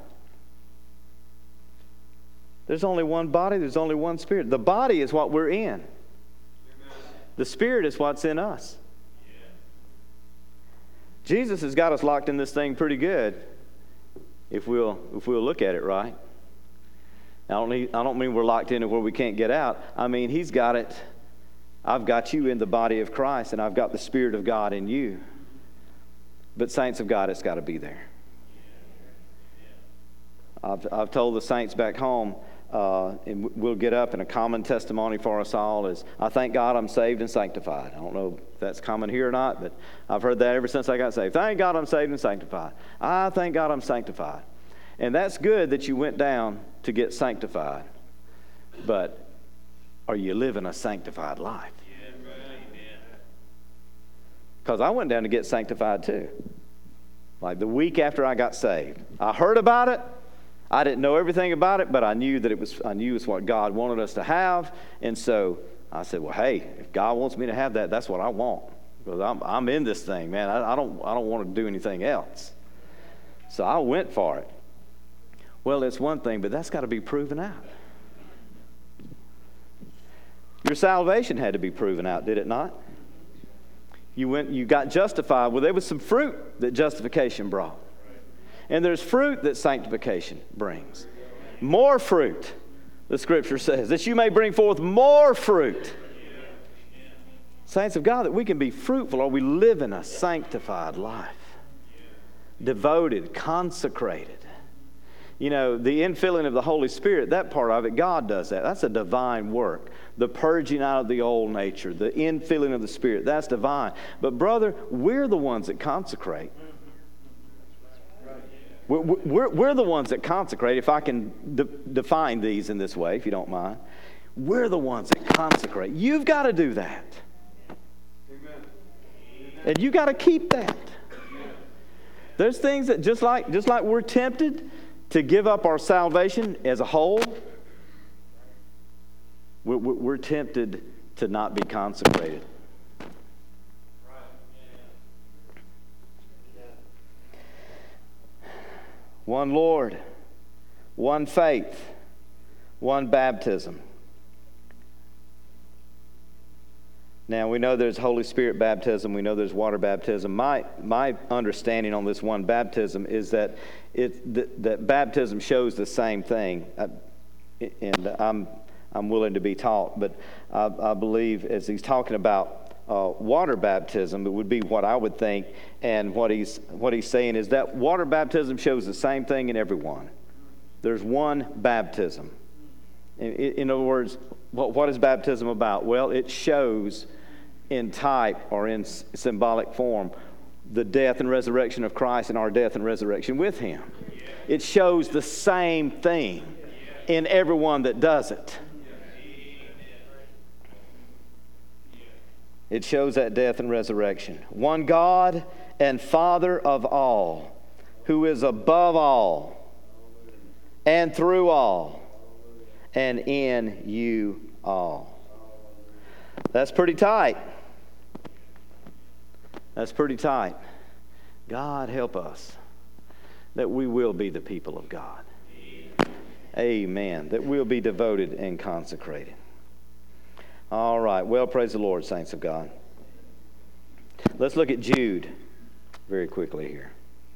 A: There's only one body, there's only one Spirit. The body is what we're in. The Spirit is what's in us. Jesus has got us locked in this thing pretty good if we'll if we'll look at it right. I don't, need, I don't mean we're locked in it where we can't get out. I mean, he's got it. I've got you in the body of Christ, and I've got the Spirit of God in you. But saints of God, it's got to be there. I've, I've told the saints back home, uh, and we'll get up, and a common testimony for us all is, I thank God I'm saved and sanctified. I don't know if that's common here or not, but I've heard that ever since I got saved. Thank God I'm saved and sanctified. I thank God I'm sanctified. And that's good that you went down to get sanctified. But are you living a sanctified life? Because I went down to get sanctified too. Like the week after I got saved. I heard about it. I didn't know everything about it, but I knew that it was I knew it's what God wanted us to have. And so I said, well, hey, if God wants me to have that, that's what I want. Because I'm I'm in this thing, man. I, I don't I don't want to do anything else. So I went for it. Well, it's one thing, but that's got to be proven out. Your salvation had to be proven out, did it not? You went, you got justified. Well, there was some fruit that justification brought. And there's fruit that sanctification brings. More fruit, the Scripture says, that you may bring forth more fruit. Saints of God, that we can be fruitful, or we live in a sanctified life. Devoted, consecrated. you know, the infilling of the Holy Spirit, that part of it, God does that. That's a divine work. The purging out of the old nature, the infilling of the Spirit, that's divine. But brother, we're the ones that consecrate. We're, we're, we're the ones that consecrate, if I can de- define these in this way, if you don't mind. We're the ones that consecrate. You've got to do that. Amen. And you got to keep that. There's things that just like just like we're tempted to give up our salvation as a whole, we're, we're tempted to not be consecrated. One Lord, one faith, one baptism. Now, we know there's Holy Spirit baptism. We know there's water baptism. My my understanding on this one baptism is that it that, that baptism shows the same thing, I, and I'm I'm willing to be taught. But I, I believe as he's talking about uh, water baptism, it would be what I would think, and what he's what he's saying is that water baptism shows the same thing in everyone. There's one baptism. In, in other words, what, what is baptism about? Well, it shows in type or in s- symbolic form the death and resurrection of Christ and our death and resurrection with Him. It shows the same thing in everyone that does it. It shows that death and resurrection. One God and Father of all, who is above all and through all and in you all. That's pretty tight. That's pretty tight. God help us that we will be the people of God. Amen. That we'll be devoted and consecrated. All right. Well, praise the Lord, saints of God. Let's look at Jude very quickly here.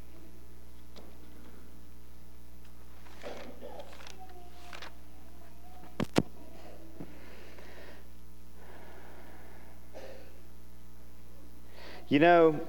A: You know,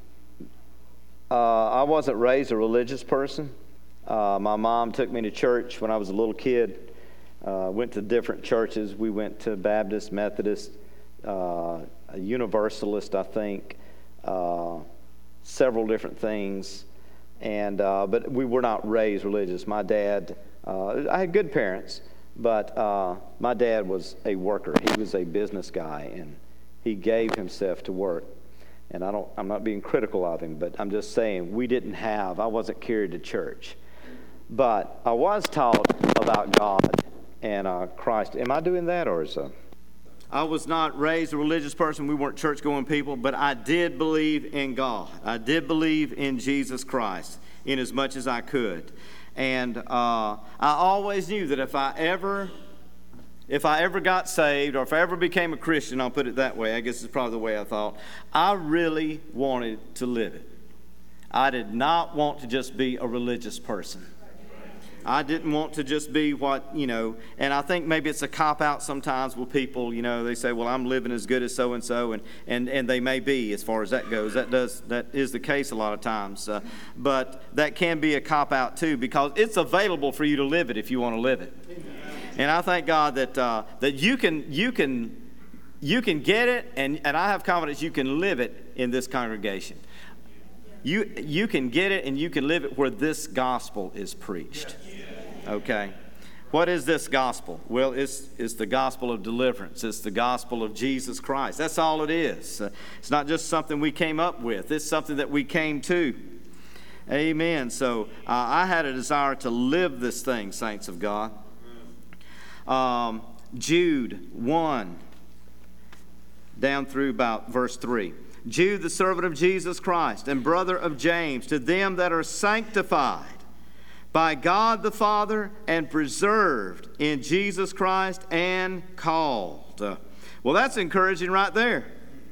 A: uh, I wasn't raised a religious person. Uh, my mom took me to church when I was a little kid. Uh, went to different churches. We went to Baptist, Methodist, uh, a Universalist, I think, uh, several different things. And uh, but we were not raised religious. My dad, uh, I had good parents, but uh, my dad was a worker. He was a business guy, and he gave himself to work. And I don't, I'm not being critical of him, but I'm just saying we didn't have, I wasn't carried to church. But I was taught about God and uh, Christ. Am I doing that, or is uh... I was not raised a religious person. We weren't church-going people, but I did believe in God. I did believe in Jesus Christ in as much as I could. And uh, I always knew that if I ever... If I ever got saved, or if I ever became a Christian, I'll put it that way, I guess it's probably the way I thought, I really wanted to live it. I did not want to just be a religious person. I didn't want to just be what, you know, and I think maybe it's a cop-out sometimes with people, you know, they say, well, I'm living as good as so-and-so, and, and, and they may be as far as that goes. That does that is the case a lot of times. Uh, but that can be a cop-out too, because it's available for you to live it if you want to live it. And I thank God that uh, that you can you can you can get it, and, and I have confidence you can live it in this congregation. You you can get it and you can live it where this gospel is preached. Okay. What is this gospel? Well, it's it's the gospel of deliverance. It's the gospel of Jesus Christ. That's all it is. Uh, it's not just something we came up with. It's something that we came to. Amen. So uh, I had a desire to live this thing, saints of God. Um, Jude one, down through about verse three. Jude, the servant of Jesus Christ and brother of James, to them that are sanctified by God the Father and preserved in Jesus Christ and called. Uh, well, that's encouraging right there.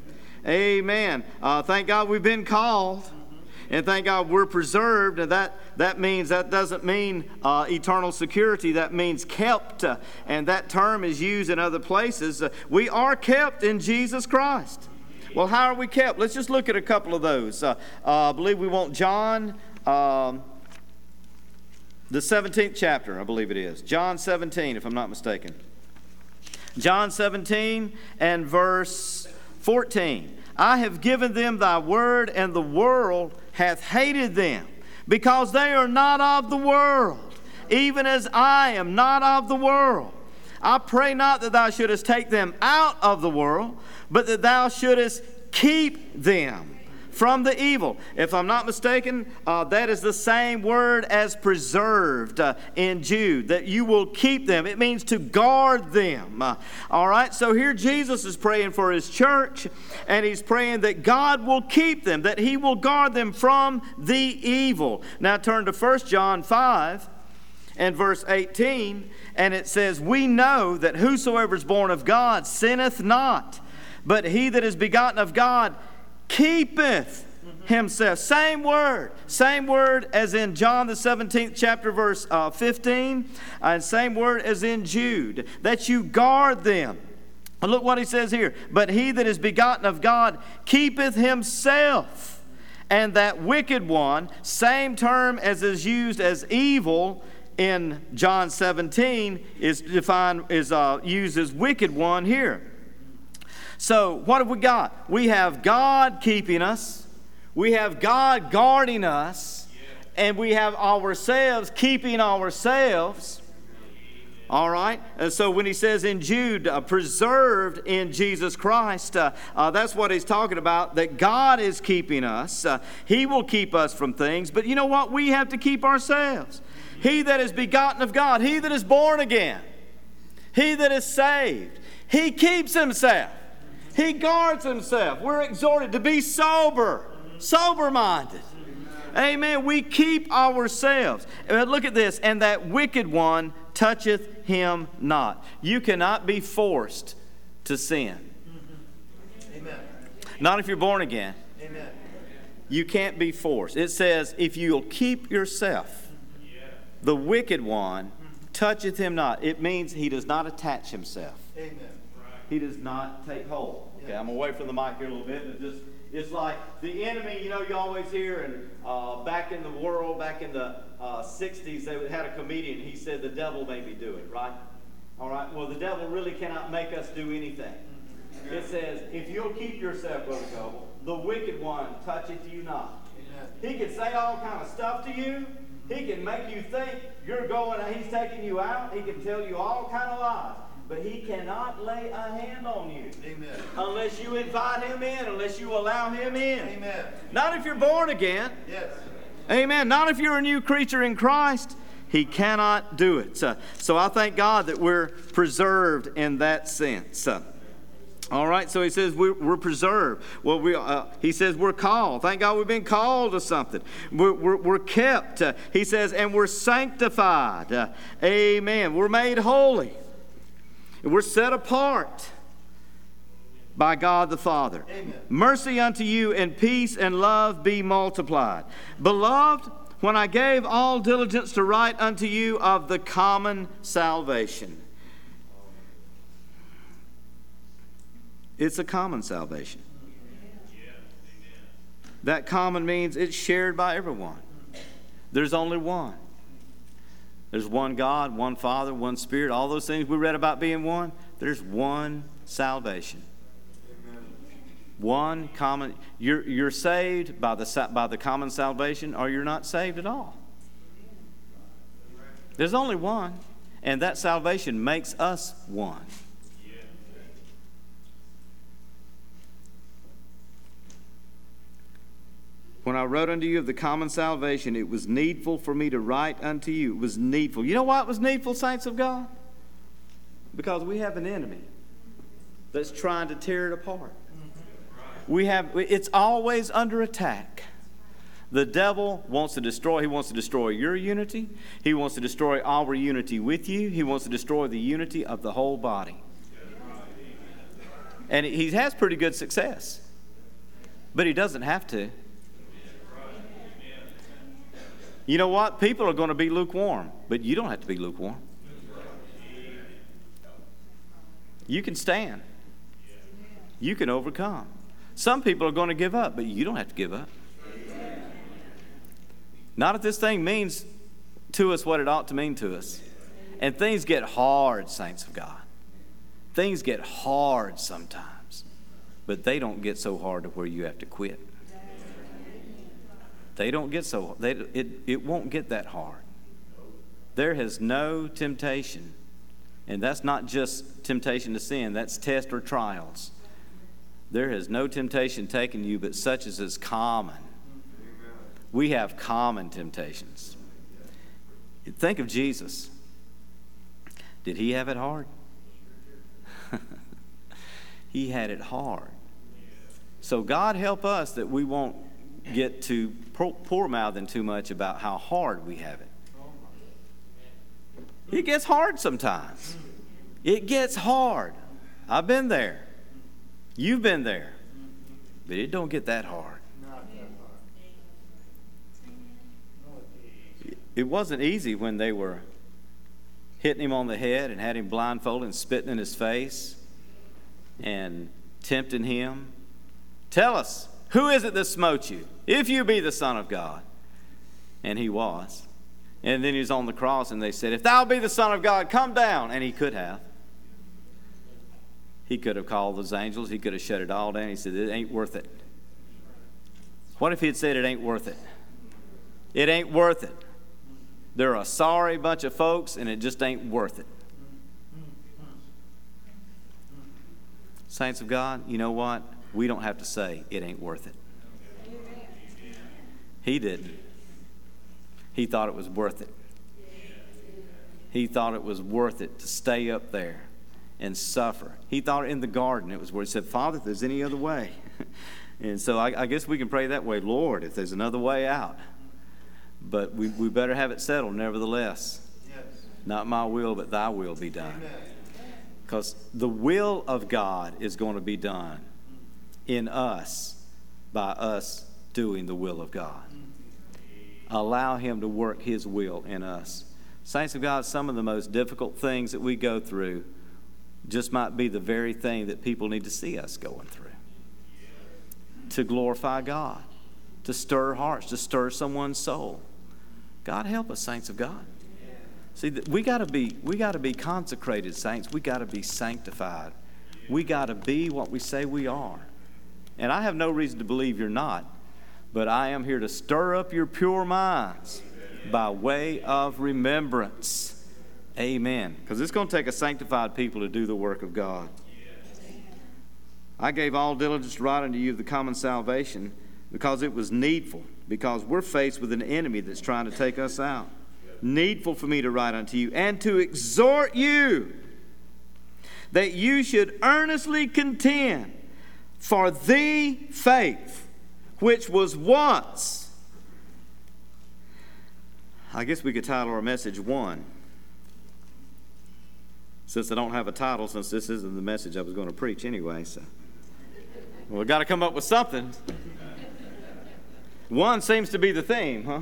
A: Amen. Uh, thank God we've been called. And thank God we're preserved, and that, that means, that doesn't mean uh, eternal security. That means kept, uh, and that term is used in other places. Uh, we are kept in Jesus Christ. Well, how are we kept? Let's just look at a couple of those. Uh, uh, I believe we want John, um, the seventeenth chapter, I believe it is. John seventeen, if I'm not mistaken. John seventeen and verse fourteen. I have given them thy word, and the world hath hated them, because they are not of the world, even as I am not of the world. I pray not that thou shouldest take them out of the world, but that thou shouldest keep them from the evil. If I'm not mistaken, uh, that is the same word as preserved uh, in Jude, that you will keep them. It means to guard them. Uh, all right, so here Jesus is praying for his church, and he's praying that God will keep them, that he will guard them from the evil. Now turn to First John five and verse eighteen, and it says, we know that whosoever is born of God sinneth not, but he that is begotten of God keepeth himself. Same word. Same word as in John the seventeenth chapter verse uh, fifteen. And same word as in Jude. That you guard them. And look what he says here. But he that is begotten of God keepeth himself. And that wicked one, same term as is used as evil in John seventeen, is defined, is uh, used as wicked one here. So what have we got? We have God keeping us. We have God guarding us. And we have ourselves keeping ourselves. All right? And so when he says in Jude, uh, preserved in Jesus Christ, uh, uh, that's what he's talking about, that God is keeping us. Uh, he will keep us from things. But you know what? We have to keep ourselves. He that is begotten of God, he that is born again, he that is saved, he keeps himself. He guards himself. We're exhorted to be sober, sober-minded. Amen. We keep ourselves. And look at this. And that wicked one toucheth him not. You cannot be forced to sin. Amen. Not if you're born again. Amen. You can't be forced. It says, if you'll keep yourself, the wicked one toucheth him not. It means he does not attach himself. Amen. He does not take hold. Okay, I'm away from the mic here a little bit. But just, it's like the enemy, you know, you always hear, and uh, back in the world, back in the uh, sixties, they had a comedian. He said, the devil made me do it, right? All right, well, the devil really cannot make us do anything. It says, if you'll keep yourself, Brother Coble, the wicked one toucheth you not. He can say all kind of stuff to you. He can make you think you're going, he's taking you out. He can tell you all kind of lies. But he cannot lay a hand on you. Amen. Unless you invite him in, unless you allow him in. Amen. Not if you're born again. Yes. Amen. Not if you're a new creature in Christ. He cannot do it. So, so I thank God that we're preserved in that sense. Uh, all right, so he says we're, we're preserved. Well, we, uh, he says we're called. Thank God we've been called to something. We're, we're, we're kept. Uh, he says, and we're sanctified. Uh, amen. We're made holy. We're set apart by God the Father. Amen. Mercy unto you and peace and love be multiplied. Beloved, when I gave all diligence to write unto you of the common salvation. It's a common salvation. That common means it's shared by everyone. There's only one. There's one God, one Father, one Spirit. All those things we read about being one. There's one salvation. Amen. One common. You're you're saved by the by the common salvation, or you're not saved at all. There's only one, and that salvation makes us one. When I wrote unto you of the common salvation, it was needful for me to write unto you. It was needful. You know why it was needful, saints of God? Because we have an enemy that's trying to tear it apart. We have, it's always under attack. The devil wants to destroy, he wants to destroy your unity. He wants to destroy our unity with you. He wants to destroy the unity of the whole body. And he has pretty good success. But he doesn't have to. You know what? People are going to be lukewarm, but you don't have to be lukewarm. You can stand. You can overcome. Some people are going to give up, but you don't have to give up. Not if this thing means to us what it ought to mean to us. And things get hard, saints of God. Things get hard sometimes, but they don't get so hard to where you have to quit. They don't get so, they, it, it won't get that hard. There has no temptation, and that's not just temptation to sin, that's test or trials. There has no temptation taken you but such as is common. We have common temptations. Think of Jesus. Did he have it hard? He had it hard. So God help us that we won't get to poor-mouthing too much about how hard we have it. It gets hard sometimes. It gets hard. I've been there. You've been there. But it don't get that hard. It wasn't easy when they were hitting him on the head and had him blindfolded and spitting in his face and tempting him. Tell us, who is it that smote you, if you be the Son of God? And he was. And then he was on the cross and they said, if thou be the Son of God, come down. And he could have. He could have called those angels. He could have shut it all down. He said, it ain't worth it. What if he had said it ain't worth it? It ain't worth it. They're a sorry bunch of folks, and it just ain't worth it. Saints of God, you know what? We don't have to say it ain't worth it. He didn't. He thought it was worth it. He thought it was worth it to stay up there and suffer. He thought in the garden it was worth it. He said, Father, if there's any other way. And so I, I guess we can pray that way. Lord, if there's another way out. But we, we better have it settled nevertheless. Yes. Not my will, but thy will be done. Because the will of God is going to be done in us by us doing the will of God. Allow him to work his will in us. Saints of God, some of the most difficult things that we go through just might be the very thing that people need to see us going through. To glorify God. To stir hearts. To stir someone's soul. God help us, saints of God. See, we got to be we got to be consecrated saints. We got to be sanctified. We got to be what we say we are. And I have no reason to believe you're not, but I am here to stir up your pure minds by way of remembrance. Amen. Because it's going to take a sanctified people to do the work of God. I gave all diligence to write unto you of the common salvation because it was needful. Because we're faced with an enemy that's trying to take us out. Needful for me to write unto you and to exhort you that you should earnestly contend for the faith which was once. I guess we could title our message One. Since I don't have a title, since this isn't the message I was going to preach anyway. So, well, we've got to come up with something. One seems to be the theme, huh?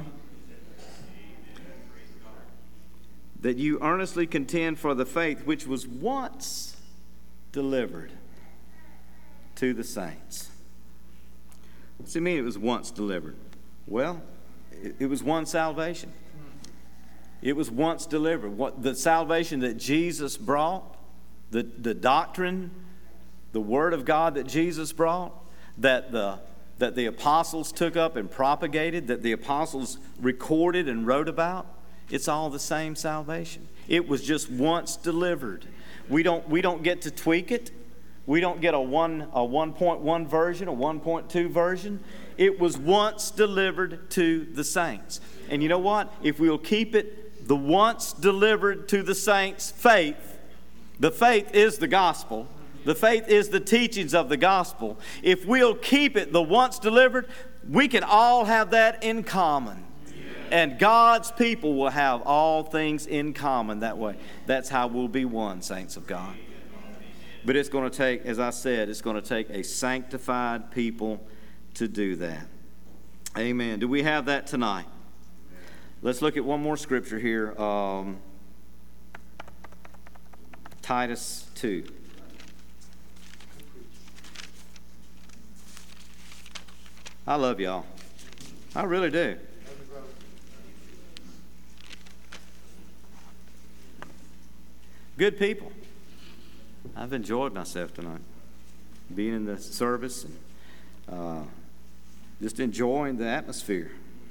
A: That you earnestly contend for the faith which was once delivered to the saints. What's it mean it was once delivered? Well, it, it was one salvation. It was once delivered. What the salvation that Jesus brought, the, the doctrine, the Word of God that Jesus brought, that the that the apostles took up and propagated, that the apostles recorded and wrote about, it's all the same salvation. It was just once delivered. We don't we don't get to tweak it. We don't get a one a one point one version, a one point two version. It was once delivered to the saints. And you know what? If we'll keep it the once delivered to the saints faith, the faith is the gospel. The faith is the teachings of the gospel. If we'll keep it the once delivered, we can all have that in common. And God's people will have all things in common that way. That's how we'll be one, saints of God. But it's going to take, as I said, it's going to take a sanctified people to do that. Amen. Do we have that tonight? Let's look at one more scripture here. Um, Titus two. I love y'all. I really do. Good people. I've enjoyed myself tonight, being in the service and uh, just enjoying the atmosphere.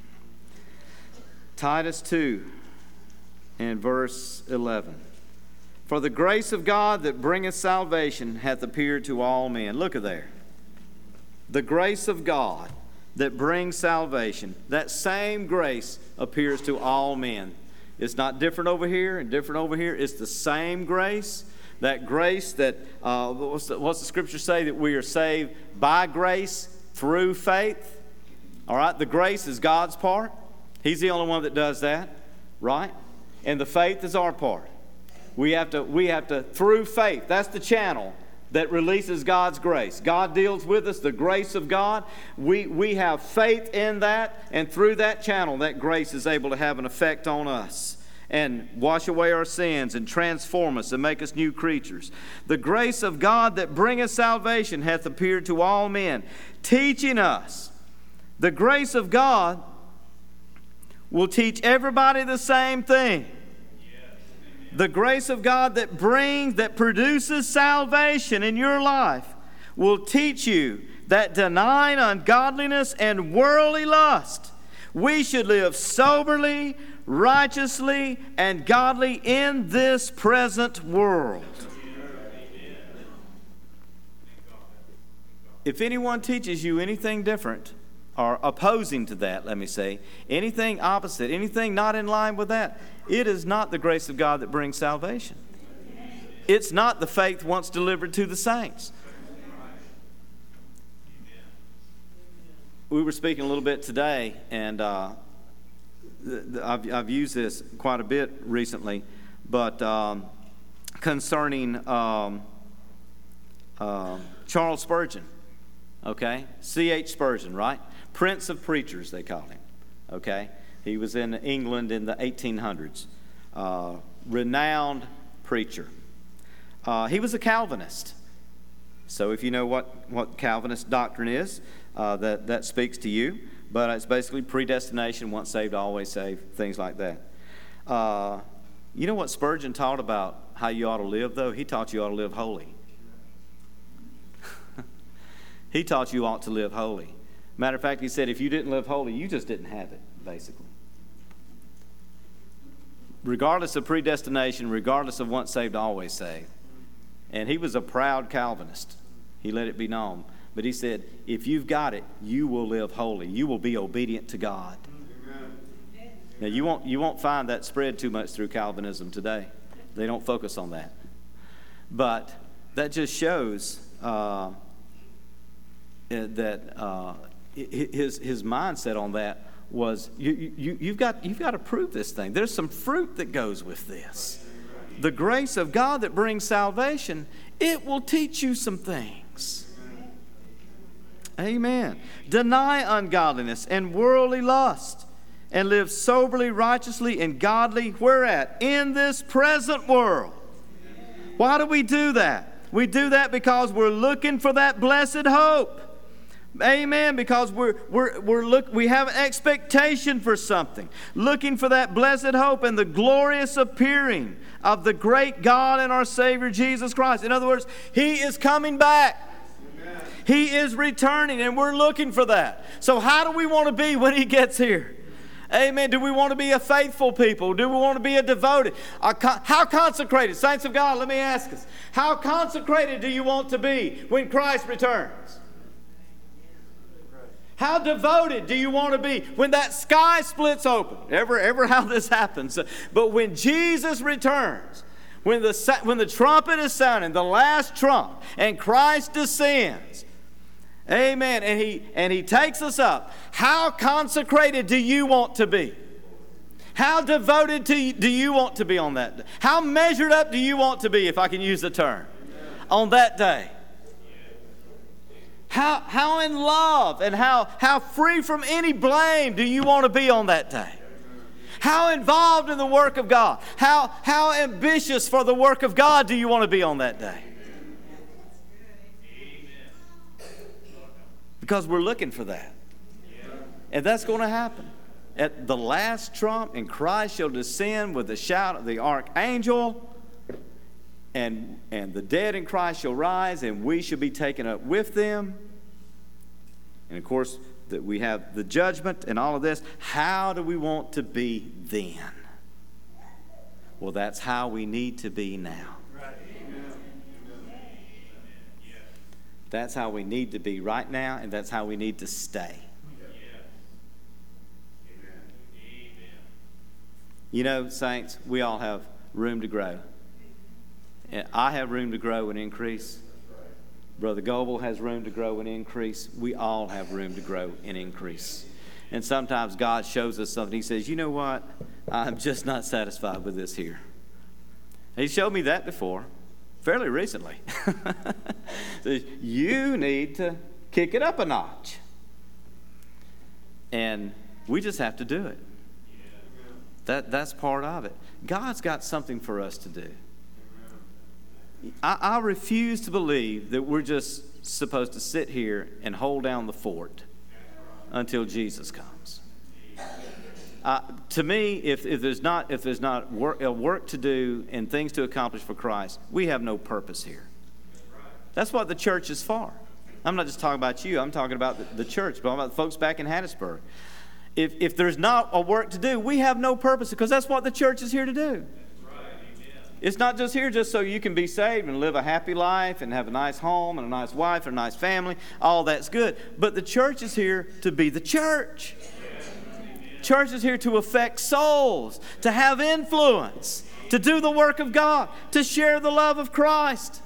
A: Titus two and verse eleven. For the grace of God that bringeth salvation hath appeared to all men. Look at there. The grace of God that brings salvation. That same grace appears to all men. It's not different over here and different over here. It's the same grace. That grace that, uh, what's, the, what's the scripture say? That we are saved by grace through faith. All right? The grace is God's part. He's the only one that does that. Right? And the faith is our part. We have to, we have to, through faith, that's the channel that releases God's grace. God deals with us, the grace of God. We, we have faith in that, and through that channel, that grace is able to have an effect on us and wash away our sins and transform us and make us new creatures. The grace of God that bringeth salvation hath appeared to all men, teaching us. The grace of God will teach everybody the same thing. The grace of God that brings, that produces salvation in your life will teach you that denying ungodliness and worldly lust, we should live soberly, righteously, and godly in this present world. If anyone teaches you anything different, or opposing to that, let me say, anything opposite, anything not in line with that, it is not the grace of God that brings salvation. It's not the faith once delivered to the saints. We were speaking a little bit today, and uh, th- th- I've, I've used this quite a bit recently, but um, concerning um, uh, Charles Spurgeon, okay? C H Spurgeon, right? Prince of Preachers, they call him, okay? He was in England in the eighteen hundreds. Uh, renowned preacher. Uh, he was a Calvinist. So if you know what, what Calvinist doctrine is, uh, that, that speaks to you. But it's basically predestination, once saved, always saved, things like that. Uh, you know what Spurgeon taught about how you ought to live, though? He taught you ought to live holy. He taught you ought to live holy. Matter of fact, he said if you didn't live holy, you just didn't have it, basically. Regardless of predestination, regardless of once saved, always saved. And he was a proud Calvinist. He let it be known. But he said, if you've got it, you will live holy. You will be obedient to God. Amen. Now, you won't, you won't find that spread too much through Calvinism today. They don't focus on that. But that just shows uh, that uh, his, his mindset on that was you, you, you've got, you've got to prove this thing. There's some fruit that goes with this. The grace of God that brings salvation, it will teach you some things. Amen. Deny ungodliness and worldly lust, and live soberly, righteously, and godly. Where at? In this present world. Why do we do that? We do that because we're looking for that blessed hope. Amen. Because we're we're we're look we have an expectation for something, looking for that blessed hope and the glorious appearing of the great God and our Savior Jesus Christ. In other words, He is coming back. Amen. He is returning, and we're looking for that. So how do we want to be when He gets here? Amen. Do we want to be a faithful people? Do we want to be a devoted? A con- how consecrated, saints of God? Let me ask us: how consecrated do you want to be when Christ returns? How devoted do you want to be when that sky splits open? Ever, ever how this happens. But when Jesus returns, when the, when the trumpet is sounding, the last trump, and Christ descends, amen, and he, and he takes us up, how consecrated do you want to be? How devoted to, do you want to be on that day? How measured up do you want to be, if I can use the term, on that day? How, how in love and how, how free from any blame do you want to be on that day? How involved in the work of God? How, how ambitious for the work of God do you want to be on that day? Because we're looking for that. And that's going to happen. At the last trump, and Christ shall descend with the shout of the archangel, and, and the dead in Christ shall rise, and we shall be taken up with them. And of course, that we have the judgment and all of this. How do we want to be then? Well, that's how we need to be now. That's how we need to be right now, and that's how we need to stay. You know, saints, we all have room to grow. And I have room to grow and increase. Brother Goebel has room to grow and increase. We all have room to grow and increase. And sometimes God shows us something. He says, you know what? I'm just not satisfied with this here. He showed me that before, fairly recently. Says, you need to kick it up a notch. And we just have to do it. That, that's part of it. God's got something for us to do. I, I refuse to believe that we're just supposed to sit here and hold down the fort until Jesus comes. Uh, to me, if, if there's not if there's not work, uh, work to do and things to accomplish for Christ, we have no purpose here. That's what the church is for. I'm not just talking about you. I'm talking about the, the church, but I'm about the folks back in Hattiesburg. If if there's not a work to do, we have no purpose, because that's what the church is here to do. It's not just here just so you can be saved and live a happy life and have a nice home and a nice wife and a nice family. All that's good. But the church is here to be the church. Church is here to affect souls, to have influence, to do the work of God, to share the love of Christ.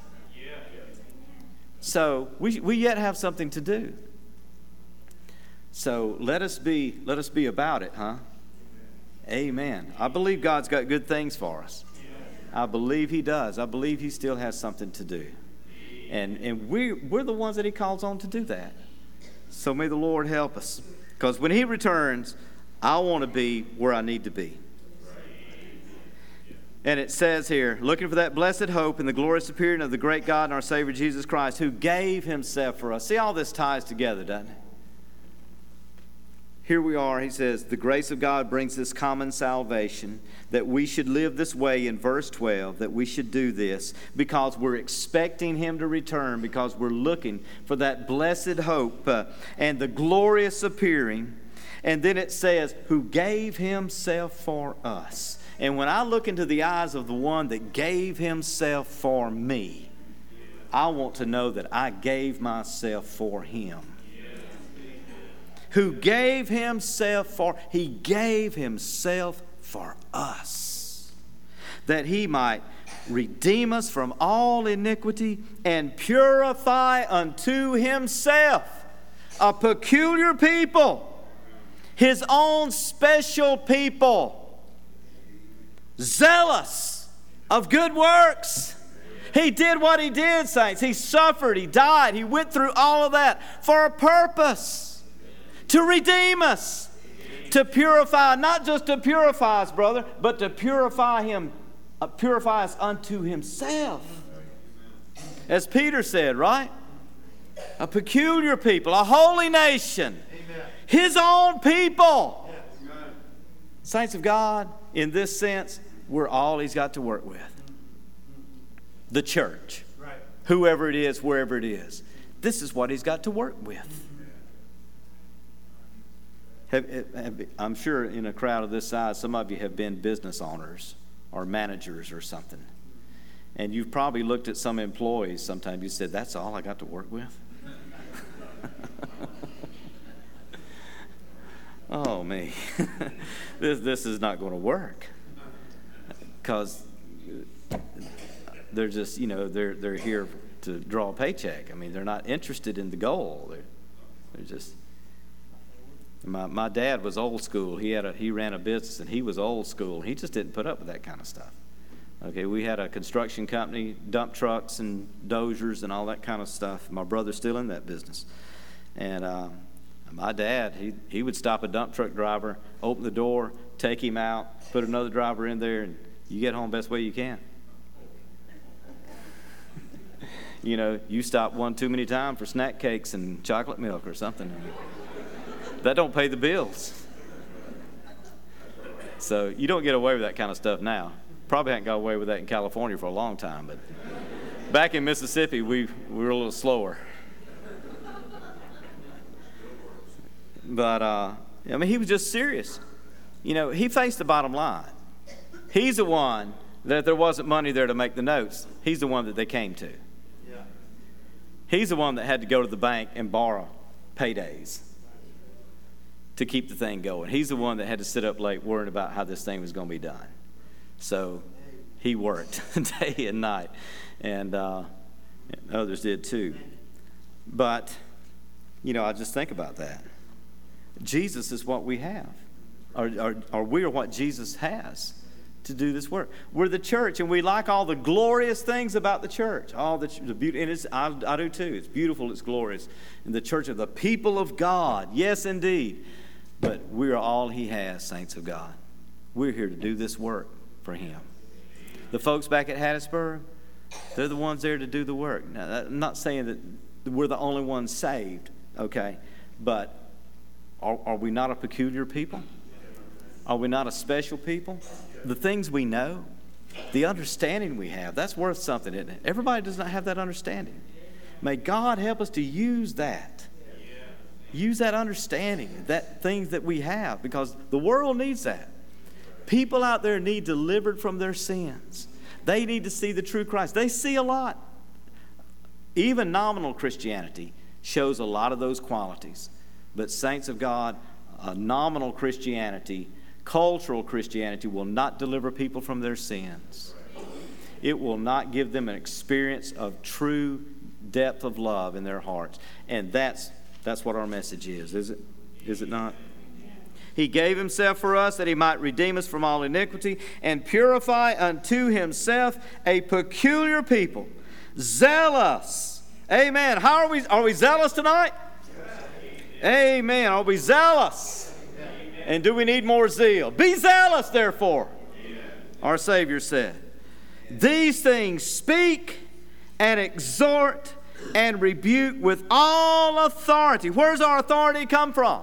A: So we we yet have something to do. So let us be let us be about it, huh? Amen. I believe God's got good things for us. I believe He does. I believe He still has something to do. And and we, we're the ones that He calls on to do that. So may the Lord help us. Because when He returns, I want to be where I need to be. And it says here, looking for that blessed hope and the glorious appearing of the great God and our Savior Jesus Christ, who gave Himself for us. See, all this ties together, doesn't it? Here we are, he says, the grace of God brings this common salvation, that we should live this way in verse twelve, that we should do this because we're expecting Him to return, because we're looking for that blessed hope uh, and the glorious appearing. And then it says, who gave Himself for us. And when I look into the eyes of the one that gave Himself for me, I want to know that I gave myself for Him. Who gave Himself for, He gave Himself for us, that He might redeem us from all iniquity and purify unto Himself a peculiar people, His own special people, zealous of good works. He did what He did, saints. He suffered, He died, He went through all of that for a purpose. To redeem us, to purify, not just to purify us, brother, but to purify him, uh, purify us unto Himself. As Peter said, right? A peculiar people, a holy nation, Amen. His own people. Yes. Saints of God, in this sense, we're all He's got to work with. The church, right. Whoever it is, wherever it is. This is what He's got to work with. Have, have, I'm sure in a crowd of this size, some of you have been business owners or managers or something. And you've probably looked at some employees sometime. You said, that's all I got to work with? Oh, me. this, this is not going to work. Because they're just, you know, they're, they're here to draw a paycheck. I mean, they're not interested in the goal. They're, they're just... My my dad was old school. He had a he ran a business, and he was old school. He just didn't put up with that kind of stuff. Okay, we had a construction company, dump trucks and dozers and all that kind of stuff. My brother's still in that business, and uh, my dad he he would stop a dump truck driver, open the door, take him out, put another driver in there, and you get home best way you can. You know, you stop one too many times for snack cakes and chocolate milk or something. That don't pay the bills. So you don't get away with that kind of stuff now. Probably hadn't got away with that in California for a long time, but back in Mississippi, we, we were a little slower. But, uh, I mean, he was just serious. You know, he faced the bottom line. He's the one that there wasn't money there to make the notes. He's the one that they came to. Yeah. He's the one that had to go to the bank and borrow paydays to keep the thing going. He's the one that had to sit up late worrying about how this thing was going to be done. So he worked day and night, and uh, others did too. But, you know, I just think about that. Jesus is what we have, or, or, or we are what Jesus has to do this work. We're the church, and we like all the glorious things about the church. All the, the beauty, and it's, I, I do too. It's beautiful, it's glorious. And the church of the people of God, yes, indeed. But we are all He has, saints of God. We're here to do this work for Him. The folks back at Hattiesburg, they're the ones there to do the work. Now, I'm not saying that we're the only ones saved, okay? But are, are we not a peculiar people? Are we not a special people? The things we know, the understanding we have, that's worth something, isn't it? Everybody does not have that understanding. May God help us to use that. Use that understanding, that things that we have, because the world needs that. People out there need delivered from their sins. They need to see the true Christ. They see a lot. Even nominal Christianity shows a lot of those qualities. But saints of God, a nominal Christianity, cultural Christianity will not deliver people from their sins. It will not give them an experience of true depth of love in their hearts. And that's that's what our message is, is it? Is it not? He gave Himself for us that He might redeem us from all iniquity and purify unto Himself a peculiar people, zealous. Amen. How are we? Are we zealous tonight? Amen. Are we zealous? Amen. And do we need more zeal? Be zealous, therefore, Amen. Our Savior said. These things speak and exhort and rebuke with all authority. Where's our authority come from?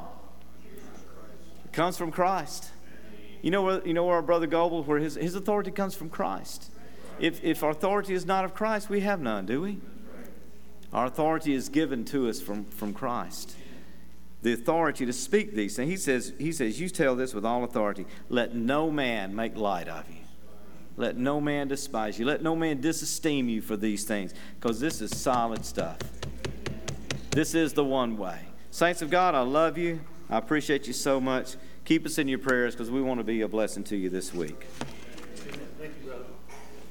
A: It comes from Christ. You know where, you know where our brother Goebel, where his, his authority comes from Christ. If, if our authority is not of Christ, we have none, do we? Our authority is given to us from, from Christ. The authority to speak these things. He says, he says, you tell this with all authority. Let no man make light of you. Let no man despise you. Let no man disesteem you for these things, because this is solid stuff. This is the one way. Saints of God, I love you. I appreciate you so much. Keep us in your prayers, because we want to be a blessing to you this week.
B: Thank you, brother.